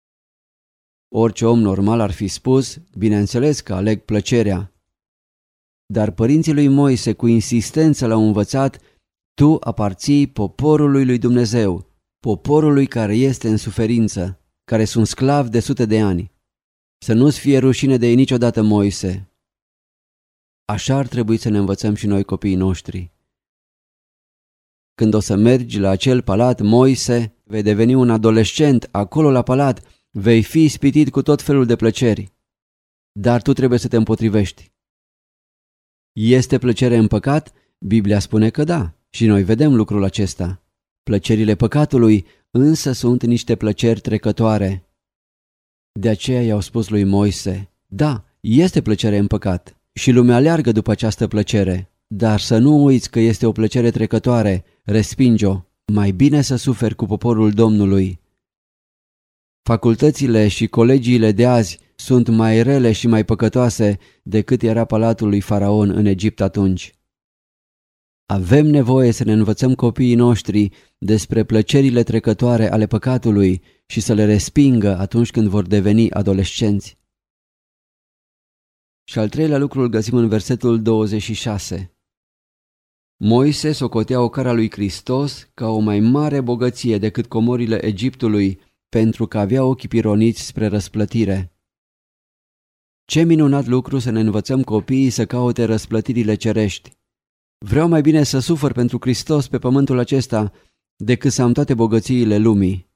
Orice om normal ar fi spus, bineînțeles că aleg plăcerea. Dar părinții lui Moise cu insistență l-au învățat, tu aparții poporului lui Dumnezeu, poporului care este în suferință, care sunt sclavi de sute de ani. Să nu-ți fie rușine de ei niciodată, Moise. Așa ar trebui să ne învățăm și noi copiii noștri. Când o să mergi la acel palat, Moise, vei deveni un adolescent acolo la palat, vei fi ispitit cu tot felul de plăceri. Dar tu trebuie să te împotrivești. Este plăcere în păcat? Biblia spune că da, și noi vedem lucrul acesta. Plăcerile păcatului însă sunt niște plăceri trecătoare. De aceea i-au spus lui Moise, da, este plăcere în păcat și lumea aleargă după această plăcere, dar să nu uiți că este o plăcere trecătoare, respinge-o, mai bine să suferi cu poporul Domnului. Facultățile și colegiile de azi sunt mai rele și mai păcătoase decât era palatul lui Faraon în Egipt atunci. Avem nevoie să ne învățăm copiii noștri despre plăcerile trecătoare ale păcatului și să le respingă atunci când vor deveni adolescenți. Și al treilea lucru îl găsim în versetul 26. Moise socotea ocara lui Hristos ca o mai mare bogăție decât comorile Egiptului, pentru că avea ochii pironiți spre răsplătire. Ce minunat lucru să ne învățăm copiii să caute răsplătirile cerești. Vreau mai bine să sufăr pentru Hristos pe pământul acesta decât să am toate bogățiile lumii.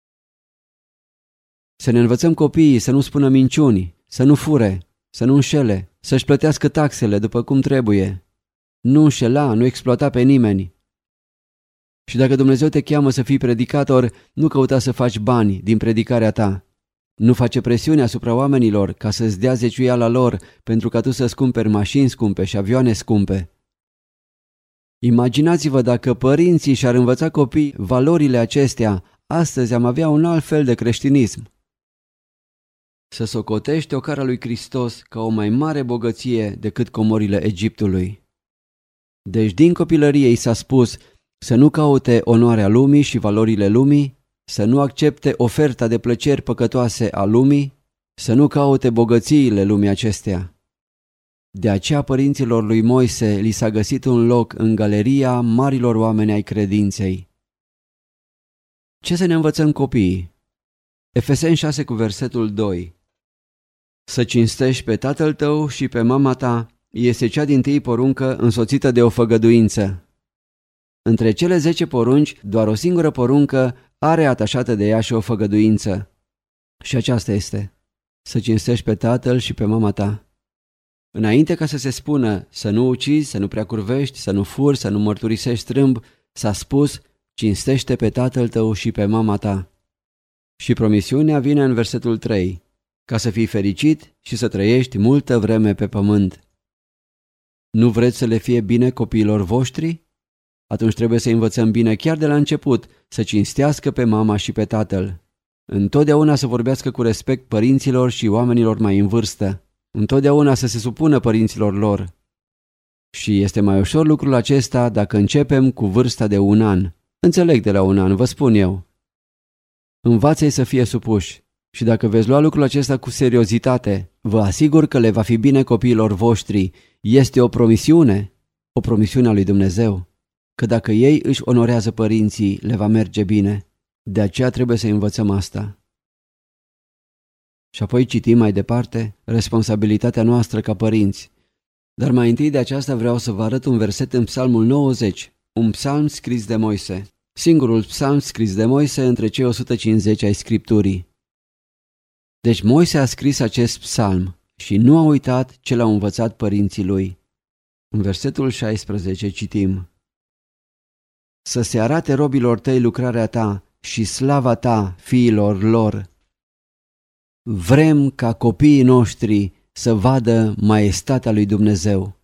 Să ne învățăm copiii să nu spună minciuni, să nu fure, să nu înșele, să-și plătească taxele după cum trebuie. Nu înșela, nu exploata pe nimeni. Și dacă Dumnezeu te cheamă să fii predicator, nu căuta să faci bani din predicarea ta. Nu face presiune asupra oamenilor ca să-ți dea zeciuiala lor pentru ca tu să-ți cumperi mașini scumpe și avioane scumpe. Imaginați-vă dacă părinții și-ar învăța copiii valorile acestea, astăzi am avea un alt fel de creștinism. Să socotești ocara lui Hristos ca o mai mare bogăție decât comorile Egiptului. Deci din copilărie i s-a spus să nu caute onoarea lumii și valorile lumii, să nu accepte oferta de plăceri păcătoase a lumii, să nu caute bogățiile lumii acestea. De aceea părinților lui Moise li s-a găsit un loc în galeria marilor oameni ai credinței. Ce să ne învățăm copiii? Efeseni 6 cu versetul 2. Să cinstești pe tatăl tău și pe mama ta este cea dintâi poruncă însoțită de o făgăduință. Între cele 10 porunci, doar o singură poruncă are atașată de ea și o făgăduință. Și aceasta este: să cinstești pe tatăl și pe mama ta. Înainte ca să se spună să nu ucizi, să nu prea curvești, să nu furi, să nu mărturisești strâmb, s-a spus: cinstește pe tatăl tău și pe mama ta. Și promisiunea vine în versetul 3, ca să fii fericit și să trăiești multă vreme pe pământ. Nu vreți să le fie bine copiilor voștri? Atunci trebuie să învățăm bine chiar de la început să cinstească pe mama și pe tatăl. Întotdeauna să vorbească cu respect părinților și oamenilor mai în vârstă. Întotdeauna să se supună părinților lor. Și este mai ușor lucrul acesta dacă începem cu vârsta de 1 an. Înțeleg de la 1 an, vă spun eu. Învață-i să fie supuși. Și dacă veți lua lucrul acesta cu seriozitate, vă asigur că le va fi bine copiilor voștri. Este o promisiune a lui Dumnezeu, că dacă ei își onorează părinții, le va merge bine. De aceea trebuie să învățăm asta. Și apoi citim mai departe responsabilitatea noastră ca părinți. Dar mai întâi de aceasta vreau să vă arăt un verset în Psalmul 90, un psalm scris de Moise. Singurul psalm scris de Moise între cei 150 ai Scripturii. Deci Moise a scris acest psalm și nu a uitat ce l-au învățat părinții lui. În versetul 16 citim: să se arate robilor tăi lucrarea ta și slava ta fiilor lor. Vrem ca copiii noștri să vadă maestatea lui Dumnezeu.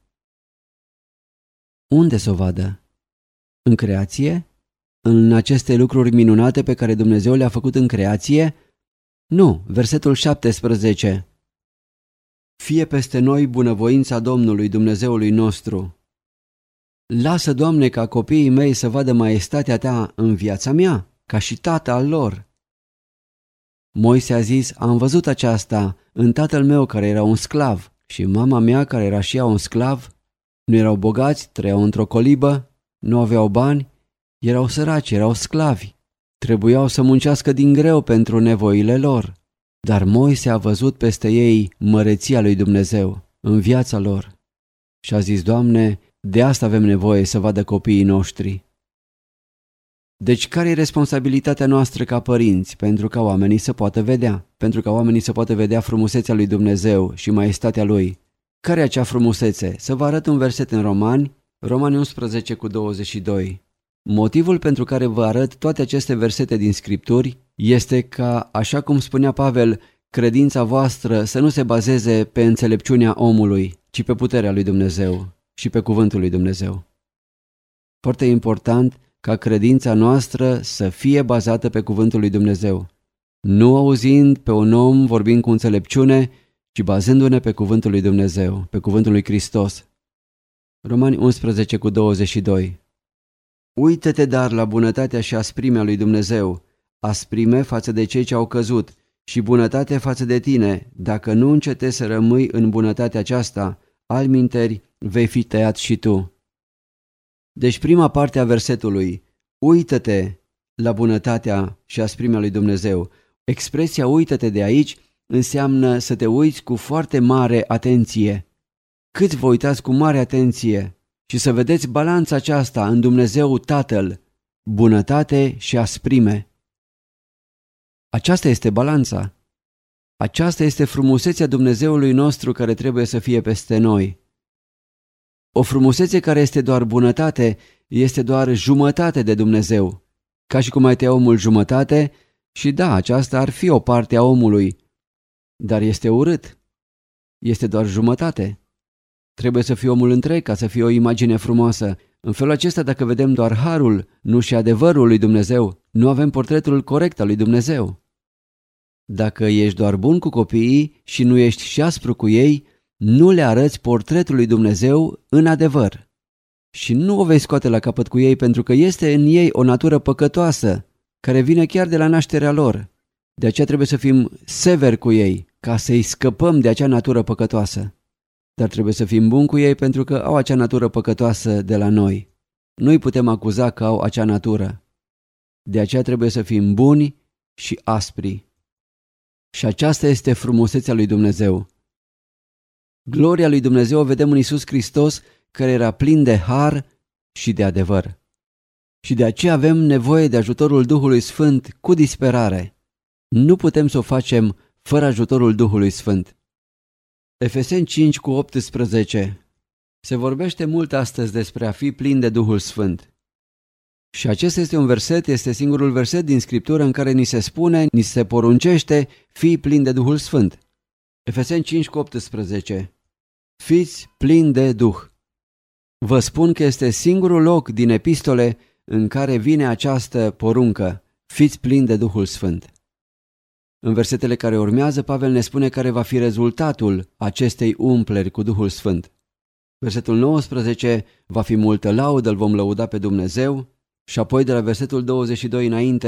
Unde să o vadă? În creație? În aceste lucruri minunate pe care Dumnezeu le-a făcut în creație? Nu, versetul 17. Fie peste noi bunăvoința Domnului Dumnezeului nostru. Lasă, Doamne, ca copiii mei să vadă maestatea ta în viața mea, ca și tată al lor. Moise a zis: am văzut aceasta în tatăl meu care era un sclav și în mama mea care era și ea un sclav. Nu erau bogați, trăiau într-o colibă, nu aveau bani, erau săraci, erau sclavi. Trebuiau să muncească din greu pentru nevoile lor. Dar Moise a văzut peste ei măreția lui Dumnezeu în viața lor și a zis: Doamne, de asta avem nevoie să vadă copiii noștri. Deci care e responsabilitatea noastră ca părinți pentru ca oamenii să poată vedea? Pentru ca oamenii să poată vedea frumusețea lui Dumnezeu și maestatea lui. Care e acea frumusețe? Să vă arăt un verset în Romani 11 cu 22. Motivul pentru care vă arăt toate aceste versete din Scripturi este ca, așa cum spunea Pavel, credința voastră să nu se bazeze pe înțelepciunea omului, ci pe puterea lui Dumnezeu și pe cuvântul lui Dumnezeu. Foarte important ca credința noastră să fie bazată pe cuvântul lui Dumnezeu, nu auzind pe un om vorbind cu înțelepciune, ci bazându-ne pe cuvântul lui Dumnezeu, pe cuvântul lui Hristos. Romani 11 cu 22. Uită-te dar la bunătatea și asprimea lui Dumnezeu, asprime față de cei ce au căzut și bunătate față de tine, dacă nu încetezi să rămâi în bunătatea aceasta, alminteri vei fi tăiat și tu. Deci prima parte a versetului, uită-te la bunătatea și asprimea lui Dumnezeu. Expresia uită-te de aici înseamnă să te uiți cu foarte mare atenție. Cât vă uitați cu mare atenție și să vedeți balanța aceasta în Dumnezeu Tatăl, bunătate și asprime. Aceasta este balanța. Aceasta este frumusețea Dumnezeului nostru care trebuie să fie peste noi. O frumusețe care este doar bunătate este doar jumătate de Dumnezeu. Ca și cum ai tăia omul jumătate și da, aceasta ar fi o parte a omului, dar este urât. Este doar jumătate. Trebuie să fie omul întreg ca să fie o imagine frumoasă. În felul acesta, dacă vedem doar harul, nu și adevărul lui Dumnezeu, nu avem portretul corect al lui Dumnezeu. Dacă ești doar bun cu copiii și nu ești și aspru cu ei, nu le arăți portretul lui Dumnezeu în adevăr. Și nu o vei scoate la capăt cu ei pentru că este în ei o natură păcătoasă, care vine chiar de la nașterea lor. De aceea trebuie să fim severi cu ei, ca să-i scăpăm de acea natură păcătoasă. dar trebuie să fim buni cu ei pentru că au acea natură păcătoasă de la noi. Nu îi putem acuza că au acea natură. De aceea trebuie să fim buni și aspri. Și aceasta este frumusețea lui Dumnezeu. Gloria lui Dumnezeu o vedem în Iisus Hristos, care era plin de har și de adevăr. Și de aceea avem nevoie de ajutorul Duhului Sfânt cu disperare. Nu putem să o facem fără ajutorul Duhului Sfânt. Efeseni 5:18. Se vorbește mult astăzi despre a fi plin de Duhul Sfânt. Și acesta este un verset, este singurul verset din Scriptură în care ni se spune, ni se poruncește, fii plin de Duhul Sfânt. Efeseni 5:18. Fiți plini de Duh. Vă spun că este singurul loc din epistole în care vine această poruncă, fiți plini de Duhul Sfânt. În versetele care urmează, Pavel ne spune care va fi rezultatul acestei umpleri cu Duhul Sfânt. Versetul 19, va fi multă laudă, îl vom lăuda pe Dumnezeu, și apoi de la versetul 22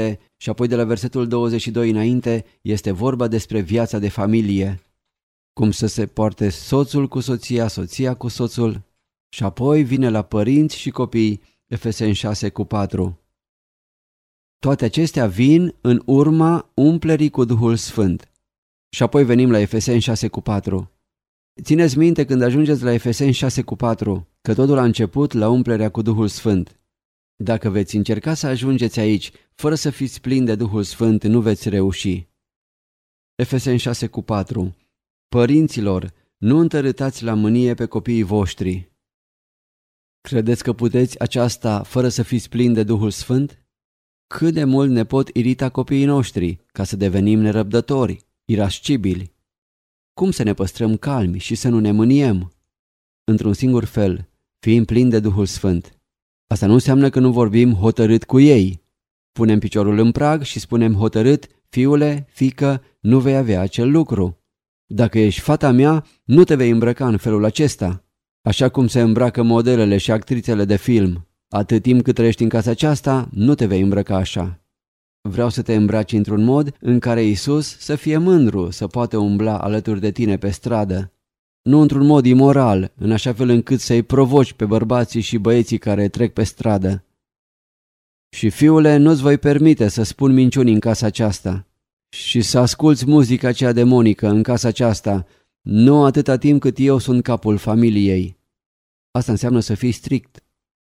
înainte, este vorba despre viața de familie, cum să se poarte soțul cu soția, soția cu soțul, și apoi vine la părinți și copii, Efeseni 6:4. Toate acestea vin în urma umplerii cu Duhul Sfânt. Și apoi venim la Efeseni 6:4. Țineți minte când ajungeți la Efeseni 6:4 că totul a început la umplerea cu Duhul Sfânt. Dacă veți încerca să ajungeți aici fără să fiți plini de Duhul Sfânt, nu veți reuși. Efeseni 6:4. Părinților, nu întărâtați la mânie pe copiii voștri. Credeți că puteți aceasta fără să fiți plini de Duhul Sfânt? Cât de mult ne pot irita copiii noștri ca să devenim nerăbdători, irascibili? Cum să ne păstrăm calmi și să nu ne mâniem? Într-un singur fel, fiind plini de Duhul Sfânt. Asta nu înseamnă că nu vorbim hotărât cu ei. Punem piciorul în prag și spunem hotărât, fiule, fiică, nu vei avea acel lucru. Dacă ești fata mea, nu te vei îmbrăca în felul acesta. Așa cum se îmbracă modelele și actrițele de film. Atât timp cât trăiești în casa aceasta, nu te vei îmbrăca așa. Vreau să te îmbraci într-un mod în care Iisus să fie mândru, să poată umbla alături de tine pe stradă. Nu într-un mod imoral, în așa fel încât să-i provoci pe bărbații și băieții care trec pe stradă. Și fiule, nu-ți voi permite să spun minciuni în casa aceasta și să asculți muzica cea demonică în casa aceasta, nu atâta timp cât eu sunt capul familiei. Asta înseamnă să fii strict.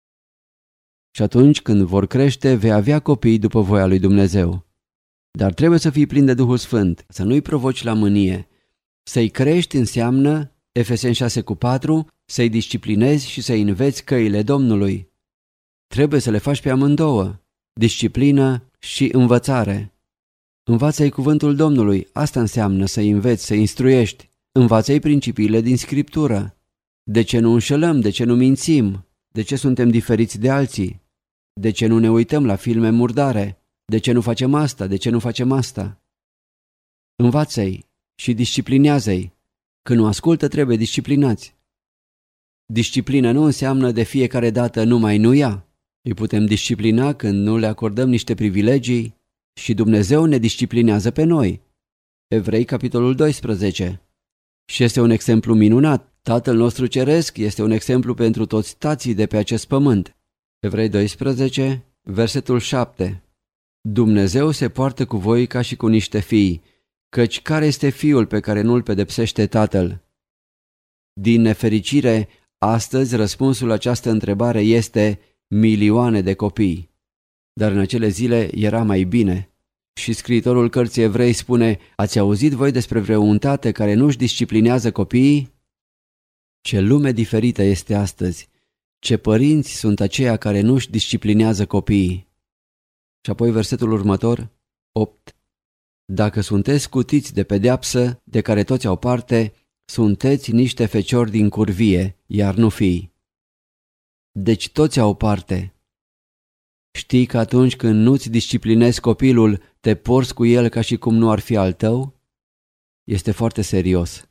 Și atunci când vor crește, vei avea copii după voia lui Dumnezeu. Dar trebuie să fii plin de Duhul Sfânt, să nu-i provoci la mânie. Să-i crești înseamnă, Efeseni 6:4, să-i disciplinezi și să-i înveți căile Domnului. Trebuie să le faci pe amândouă, disciplină și învățare. Învață-i cuvântul Domnului, asta înseamnă să-i înveți, să-i instruiești. Învață-i principiile din Scriptură. De ce nu înșelăm, de ce nu mințim, de ce suntem diferiți de alții, de ce nu ne uităm la filme murdare, de ce nu facem asta, de ce nu facem asta. Învață-i și disciplinează-i. Când nu ascultă, trebuie disciplinați. Disciplina nu înseamnă de fiecare dată numai nu ia. Îi putem disciplina când nu le acordăm niște privilegii și Dumnezeu ne disciplinează pe noi. Evrei, capitolul 12. Și este un exemplu minunat. Tatăl nostru ceresc este un exemplu pentru toți tații de pe acest pământ. Evrei 12, versetul 7. Dumnezeu se poartă cu voi ca și cu niște fii, căci care este fiul pe care nu-l pedepsește tatăl? Din nefericire, astăzi răspunsul la această întrebare este milioane de copii. Dar în acele zile era mai bine. Și scriitorul cărții Evrei spune, ați auzit voi despre vreun tată care nu-și disciplinează copiii? Ce lume diferită este astăzi! Ce părinți sunt aceia care nu-și disciplinează copiii! Și apoi versetul următor, 8. Dacă sunteți scutiți de pedeapsă, de care toți au parte, sunteți niște feciori din curvie, iar nu fii. Deci toți au parte. Știi că atunci când nu-ți disciplinezi copilul, te porți cu el ca și cum nu ar fi al tău? Este foarte serios.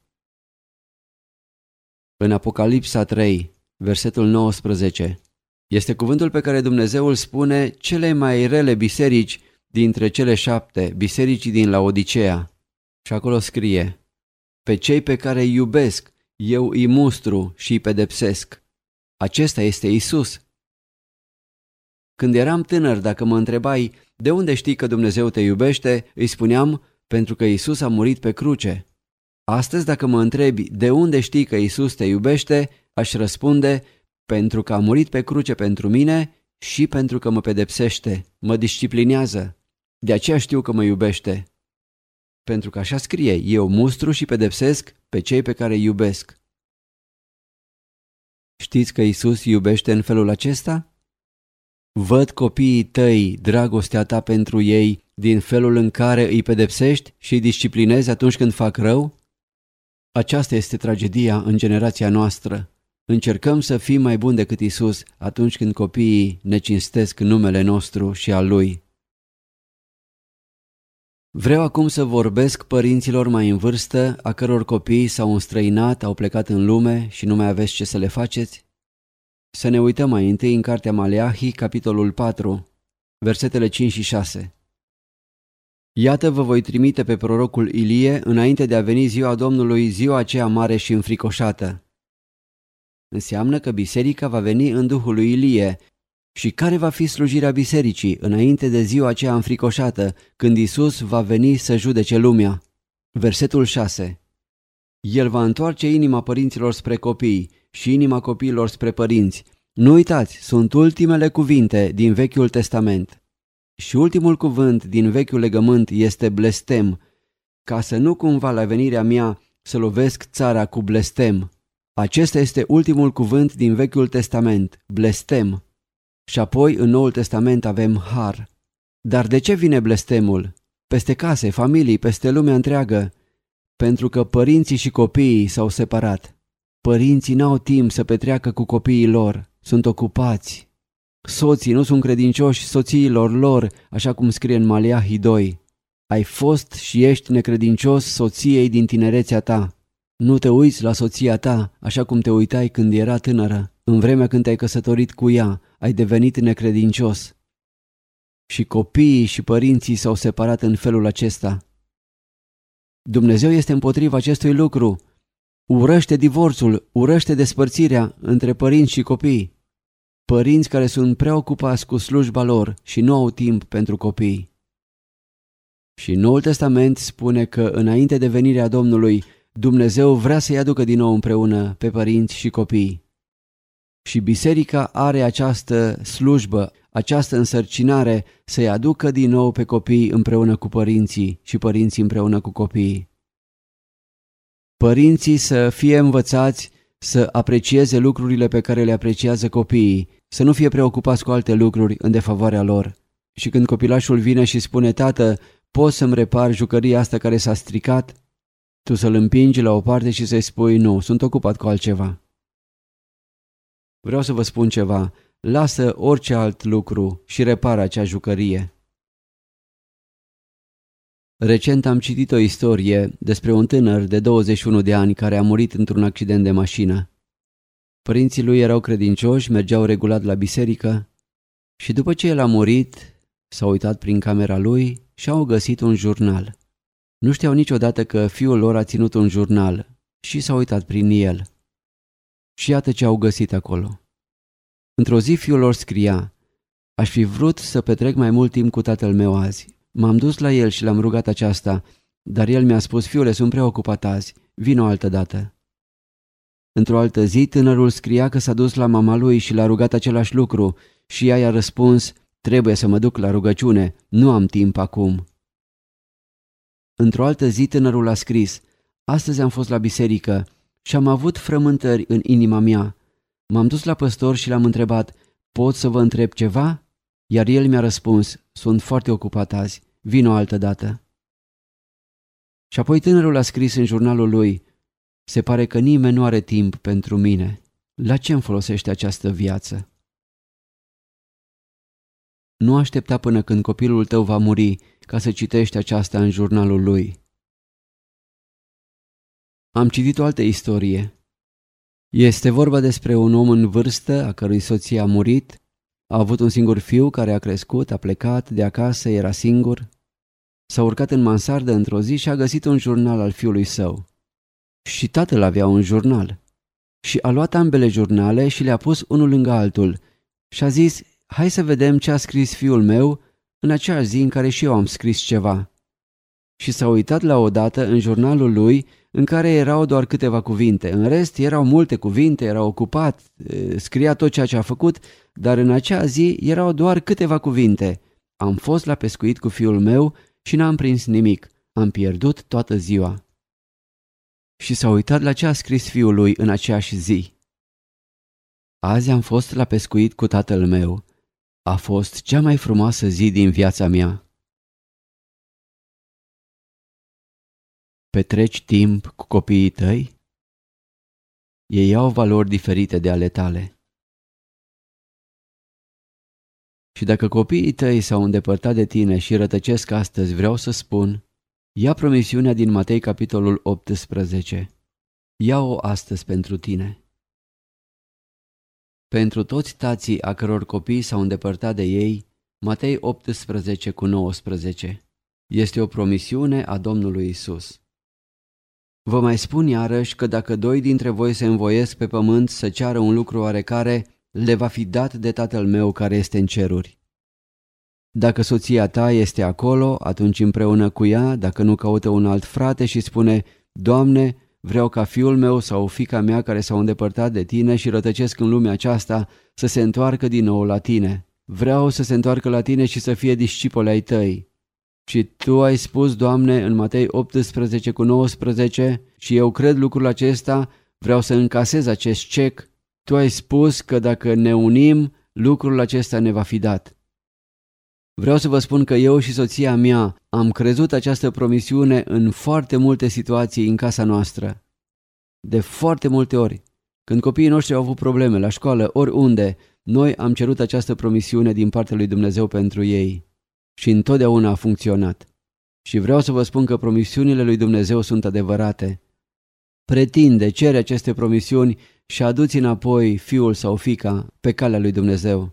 În Apocalipsa 3, versetul 19, este cuvântul pe care Dumnezeu îl spune cele mai rele biserici dintre cele 7, bisericii din Laodicea. Și acolo scrie, pe cei pe care îi iubesc, eu îi mustru și îi pedepsesc. Acesta este Isus. Când eram tânăr, dacă mă întrebai de unde știi că Dumnezeu te iubește, îi spuneam pentru că Isus a murit pe cruce. Astăzi, dacă mă întrebi de unde știi că Isus te iubește, aș răspunde pentru că a murit pe cruce pentru mine și pentru că mă pedepsește, mă disciplinează. De aceea știu că mă iubește. Pentru că așa scrie, eu mustru și pedepsesc pe cei pe care îi iubesc. Știți că Isus iubește în felul acesta? Văd copiii tăi dragostea ta pentru ei din felul în care îi pedepsești și îi disciplinezi atunci când fac rău? Aceasta este tragedia în generația noastră. Încercăm să fim mai buni decât Isus atunci când copiii ne cinstesc numele nostru și al Lui. Vreau acum să vorbesc părinților mai în vârstă, a căror copii s-au înstrăinat, au plecat în lume și nu mai aveți ce să le faceți. Să ne uităm mai întâi în cartea Maleahi, capitolul 4, versetele 5 și 6. Iată, vă voi trimite pe prorocul Ilie înainte de a veni ziua Domnului, ziua aceea mare și înfricoșată. Înseamnă că biserica va veni în duhul lui Ilie. Și care va fi slujirea bisericii înainte de ziua aceea înfricoșată, când Isus va veni să judece lumea? Versetul 6. El va întoarce inima părinților spre copii și inima copiilor spre părinți. Nu uitați, sunt ultimele cuvinte din Vechiul Testament. Și ultimul cuvânt din Vechiul Legământ este blestem, ca să nu cumva la venirea mea să lovesc țara cu blestem. Acesta este ultimul cuvânt din Vechiul Testament, blestem. Și apoi în Noul Testament avem har. Dar de ce vine blestemul? Peste case, familii, peste lumea întreagă. Pentru că părinții și copiii s-au separat. Părinții n-au timp să petreacă cu copiii lor, sunt ocupați. Soții nu sunt credincioși soțiilor lor, așa cum scrie în Maleahi 2. Ai fost și ești necredincios soției din tinerețea ta. Nu te uiți la soția ta așa cum te uitai când era tânără. În vremea când te-ai căsătorit cu ea, ai devenit necredincios. Și copiii și părinții s-au separat în felul acesta. Dumnezeu este împotriva acestui lucru. Urăște divorțul, urăște despărțirea între părinți și copii. Părinți care sunt preocupați cu slujba lor și nu au timp pentru copii. Și Noul Testament spune că înainte de venirea Domnului, Dumnezeu vrea să-i aducă din nou împreună pe părinți și copii. Și biserica are această slujbă, această însărcinare să-i aducă din nou pe copii împreună cu părinții și părinții împreună cu copiii. Părinții să fie învățați să aprecieze lucrurile pe care le apreciază copiii, să nu fie preocupați cu alte lucruri în defavoarea lor. Și când copilașul vine și spune, tată, poți să-mi repari jucăria asta care s-a stricat? Tu să-l împingi la o parte și să-i spui, nu, sunt ocupat cu altceva. Vreau să vă spun ceva, lasă orice alt lucru și repară acea jucărie. Recent am citit o istorie despre un tânăr de 21 de ani care a murit într-un accident de mașină. Părinții lui erau credincioși, mergeau regulat la biserică și după ce el a murit, s-au uitat prin camera lui și au găsit un jurnal. Nu știau niciodată că fiul lor a ținut un jurnal și s-au uitat prin el. Și iată ce au găsit acolo. Într-o zi fiul lor scria, aș fi vrut să petrec mai mult timp cu tatăl meu azi. M-am dus la el și l-am rugat aceasta, dar el mi-a spus, fiule, sunt preocupat azi, vin o altă dată. Într-o altă zi, tânărul scria că s-a dus la mama lui și l-a rugat același lucru și ea i-a răspuns, trebuie să mă duc la rugăciune, nu am timp acum. Într-o altă zi, tânărul a scris, astăzi am fost la biserică și am avut frământări în inima mea. M-am dus la păstor și l-am întrebat, pot să vă întreb ceva? Iar el mi-a răspuns, sunt foarte ocupat azi, vin o altă dată. Și apoi tânărul a scris în jurnalul lui, se pare că nimeni nu are timp pentru mine. La ce îmi folosește această viață? Nu aștepta până când copilul tău va muri ca să citești aceasta în jurnalul lui. Am citit o altă istorie. Este vorba despre un om în vârstă a cărui soție a murit, a avut un singur fiu care a crescut, a plecat de acasă, era singur. S-a urcat în mansardă într-o zi și a găsit un jurnal al fiului său. Și tatăl avea un jurnal. Și a luat ambele jurnale și le-a pus unul lângă altul și a zis: hai să vedem ce a scris fiul meu în acea zi în care și eu am scris ceva. Și s-a uitat la o dată în jurnalul lui în care erau doar câteva cuvinte. În rest erau multe cuvinte, era ocupat, scria tot ceea ce a făcut, dar în acea zi erau doar câteva cuvinte. Am fost la pescuit cu fiul meu și n-am prins nimic. Am pierdut toată ziua. Și s-a uitat la ce a scris fiul lui în aceeași zi. Azi am fost la pescuit cu tatăl meu. A fost cea mai frumoasă zi din viața mea. Petreci timp cu copiii tăi? Ei au valori diferite de ale tale. Și dacă copiii tăi s-au îndepărtat de tine și rătăcesc astăzi, vreau să spun: ia promisiunea din Matei capitolul 18. Ia-o astăzi pentru tine. Pentru toți tații a căror copii s-au îndepărtat de ei, Matei 18:19. Este o promisiune a Domnului Isus. Vă mai spun iarăși că dacă doi dintre voi se învoiesc pe pământ să ceară un lucru oarecare, le va fi dat de Tatăl meu care este în ceruri. Dacă soția ta este acolo, atunci împreună cu ea, dacă nu caută un alt frate și spune: Doamne, vreau ca fiul meu sau fiica mea care s-au îndepărtat de tine și rătăcesc în lumea aceasta să se întoarcă din nou la tine. Vreau să se întoarcă la tine și să fie discipoli ai tăi. Și tu ai spus, Doamne, în Matei 18:19, și eu cred lucrul acesta, vreau să încasez acest cec. Tu ai spus că dacă ne unim, lucrul acesta ne va fi dat. Vreau să vă spun că eu și soția mea am crezut această promisiune în foarte multe situații în casa noastră. De foarte multe ori, când copiii noștri au avut probleme la școală, oriunde, noi am cerut această promisiune din partea lui Dumnezeu pentru ei. Și întotdeauna a funcționat. Și vreau să vă spun că promisiunile lui Dumnezeu sunt adevărate. Pretinde, cere aceste promisiuni și adu-ți înapoi fiul sau fiica pe calea lui Dumnezeu.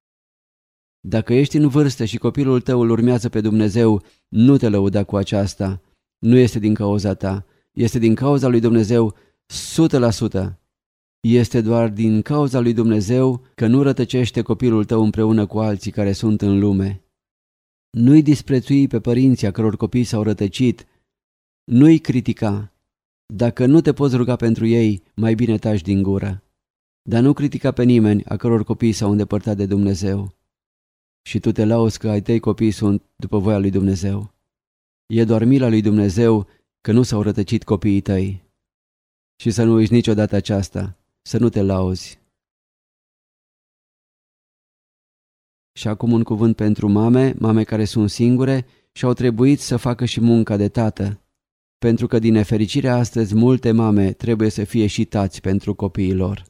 Dacă ești în vârstă și copilul tău îl urmează pe Dumnezeu, nu te lăuda cu aceasta. Nu este din cauza ta, este din cauza lui Dumnezeu 100%. Este doar din cauza lui Dumnezeu că nu rătăcește copilul tău împreună cu alții care sunt în lume. Nu-i disprețui pe părinții a căror copii s-au rătăcit, nu-i critica. Dacă nu te poți ruga pentru ei, mai bine taci din gură. Dar nu critica pe nimeni a căror copii s-au îndepărtat de Dumnezeu. Și tu te lauzi că ai tăi copii sunt după voia lui Dumnezeu. E doar mila lui Dumnezeu că nu s-au rătăcit copiii tăi. Și să nu uiți niciodată aceasta, să nu te lauzi. Și acum un cuvânt pentru mame care sunt singure și au trebuit să facă și munca de tată. Pentru că din nefericire astăzi multe mame trebuie să fie și tați pentru copiii lor.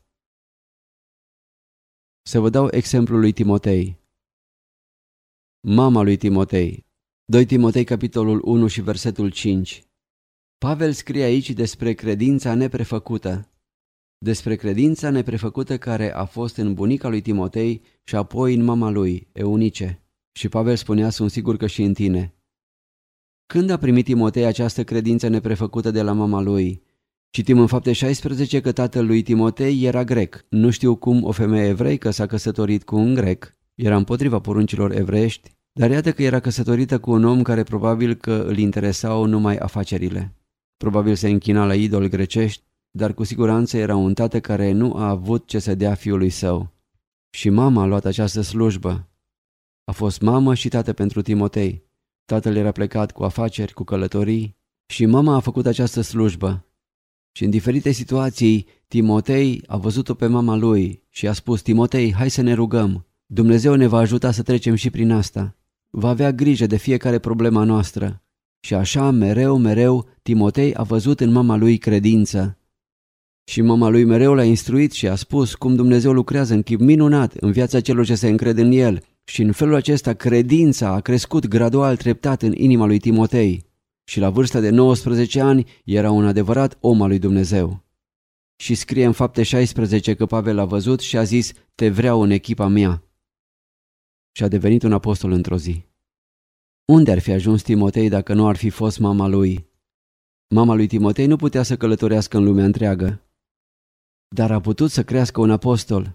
Să vă dau exemplul lui Timotei. Mama lui Timotei. 2 Timotei capitolul 1 și versetul 5. Pavel scrie aici despre credința neprefăcută. Despre credința neprefăcută care a fost în bunica lui Timotei și apoi în mama lui, Eunice. Și Pavel spunea: sunt sigur că și în tine. Când a primit Timotei această credință neprefăcută de la mama lui? Citim în Fapte 16 că tatăl lui Timotei era grec. Nu știu cum o femeie evreică s-a căsătorit cu un grec. Era împotriva poruncilor evreiești, dar iată că era căsătorită cu un om care probabil că îl interesau numai afacerile. Probabil se închina la idoli grecești, dar cu siguranță era un tată care nu a avut ce să dea fiului său. Și mama a luat această slujbă. A fost mamă și tată pentru Timotei. Tatăl era plecat cu afaceri, cu călătorii și mama a făcut această slujbă. Și în diferite situații, Timotei a văzut-o pe mama lui și a spus: Timotei, hai să ne rugăm. Dumnezeu ne va ajuta să trecem și prin asta. Va avea grijă de fiecare problema noastră. Și așa, mereu, Timotei a văzut în mama lui credință. Și mama lui mereu l-a instruit și a spus cum Dumnezeu lucrează în chip minunat în viața celor ce se încred în el. Și în felul acesta credința a crescut gradual treptat în inima lui Timotei. Și la vârsta de 19 ani era un adevărat om al lui Dumnezeu. Și scrie în Fapte 16 că Pavel l-a văzut și a zis: te vreau în echipa mea. Și a devenit un apostol într-o zi. Unde ar fi ajuns Timotei dacă nu ar fi fost mama lui? Mama lui Timotei nu putea să călătorească în lumea întreagă, dar a putut să crească un apostol.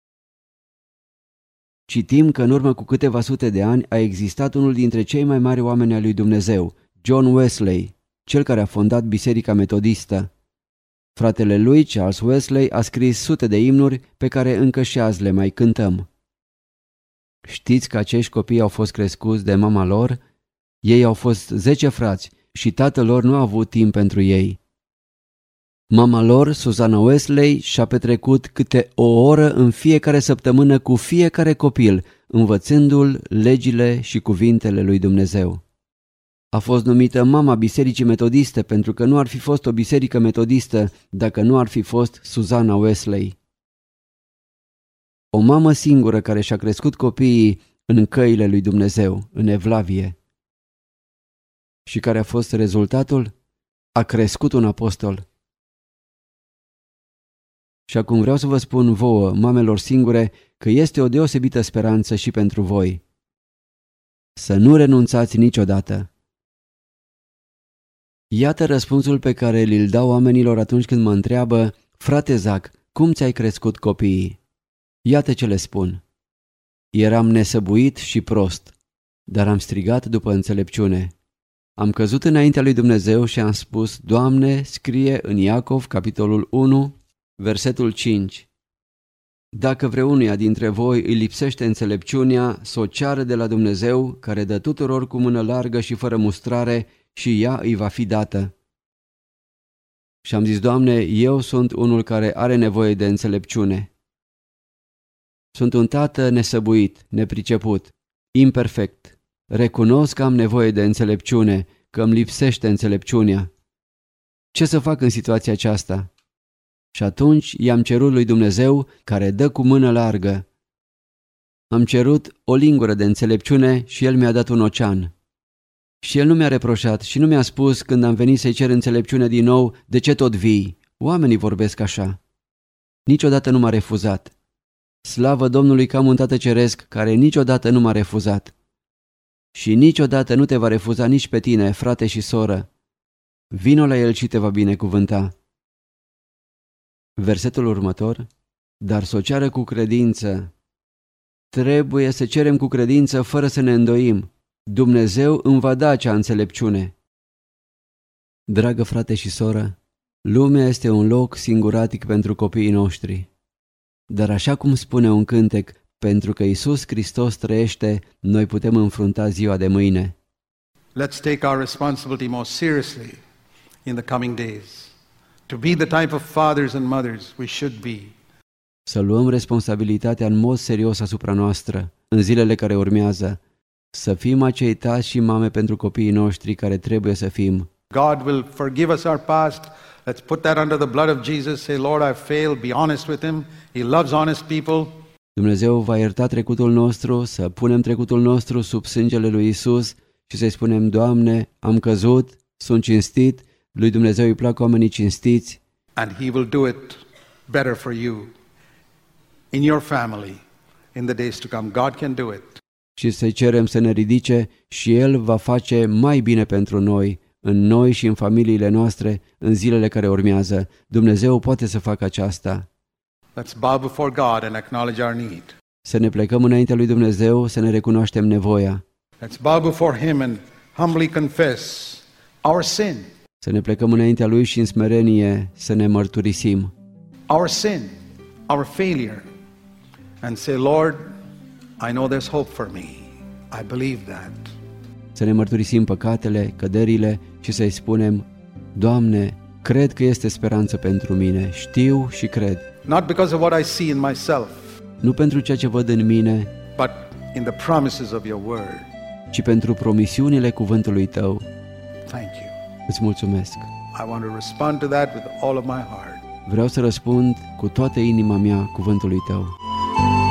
Citim că în urmă cu câteva sute de ani a existat unul dintre cei mai mari oameni ai lui Dumnezeu, John Wesley, cel care a fondat Biserica Metodistă. Fratele lui, Charles Wesley, a scris sute de imnuri pe care încă și azi le mai cântăm. Știți că acești copii au fost crescuți de mama lor? Ei au fost 10 frați și tatăl lor nu a avut timp pentru ei. Mama lor, Susanna Wesley, și-a petrecut câte o oră în fiecare săptămână cu fiecare copil, învățându-l legile și cuvintele lui Dumnezeu. A fost numită mama Bisericii Metodiste pentru că nu ar fi fost o biserică metodistă dacă nu ar fi fost Susanna Wesley. O mamă singură care și-a crescut copiii în căile lui Dumnezeu, în evlavie. Și care a fost rezultatul? A crescut un apostol. Și acum vreau să vă spun vouă, mamelor singure, că este o deosebită speranță și pentru voi. Să nu renunțați niciodată. Iată răspunsul pe care îl dau oamenilor atunci când mă întreabă: frate Zac, cum ți-ai crescut copiii? Iată ce le spun. Eram nesăbuit și prost, dar am strigat după înțelepciune. Am căzut înaintea lui Dumnezeu și am spus: Doamne, scrie în Iacov, capitolul 1, versetul 5. Dacă vreunuia dintre voi îi lipsește înțelepciunea, să o ceară de la Dumnezeu, care dă tuturor cu mână largă și fără mustrare, și ea îi va fi dată. Și am zis: Doamne, eu sunt unul care are nevoie de înțelepciune. Sunt un tată nesăbuit, nepriceput, imperfect. Recunosc că am nevoie de înțelepciune, că îmi lipsește înțelepciunea. Ce să fac în situația aceasta? Și atunci i-am cerut lui Dumnezeu, care dă cu mână largă. Am cerut o lingură de înțelepciune și El mi-a dat un ocean. Și El nu mi-a reproșat și nu mi-a spus, când am venit să-i cer înțelepciune din nou: de ce tot vii? Oamenii vorbesc așa. Niciodată nu m-a refuzat. Slavă Domnului că am un Tată Ceresc care niciodată nu m-a refuzat. Și niciodată nu te va refuza nici pe tine, frate și soră. Vino la El și te va binecuvânta. Versetul următor: dar să o ceară cu credință. Trebuie să cerem cu credință fără să ne îndoim. Dumnezeu îmi va da acea înțelepciune. Dragă frate și soră, lumea este un loc singuratic pentru copiii noștri. Dar așa cum spune un cântec, pentru că Iisus Hristos trăiește, noi putem înfrunta ziua de mâine. Let's take our responsibility more seriously in the coming days. To be the type of fathers and mothers we should be. Să luăm responsabilitatea în mod serios asupra noastră, în zilele care urmează. Să fim acei tați și mame pentru copiii noștri care trebuie să fim. God will forgive us our past. Let's put that under the blood of Jesus. Say, Lord, I've failed. Be honest with Him. He loves honest people. Dumnezeu va ierta trecutul nostru, să punem trecutul nostru sub sângele lui Isus și să-i spunem: Doamne, am căzut, sunt cinstit, lui Dumnezeu îi plac oamenii cinstiți. And He will do it better for you in your family in the days to come. God can do it. Și să-i cerem să ne ridice și El va face mai bine pentru noi, în noi și în familiile noastre, în zilele care urmează. Dumnezeu poate să facă aceasta. Let's bow before God and acknowledge our need. Să ne plecăm înaintea lui Dumnezeu, să ne recunoaștem nevoia. Let's bow before Him and humbly confess our sin. Să ne plecăm înaintea Lui și în smerenie să ne mărturisim. Our sin, our failure. And say, Lord, I know there's hope for me. I believe that. Să ne mărturisim păcatele, căderile și să-i spunem: Doamne, cred că este speranță pentru mine, știu și cred. Not because of what I see in myself, nu pentru ceea ce văd în mine, but in the promises of your word. ci pentru promisiunile cuvântului Tău. Thank you. Îți mulțumesc. I want to respond to that with all of my heart. Vreau să răspund cu toată inima mea cuvântului Tău.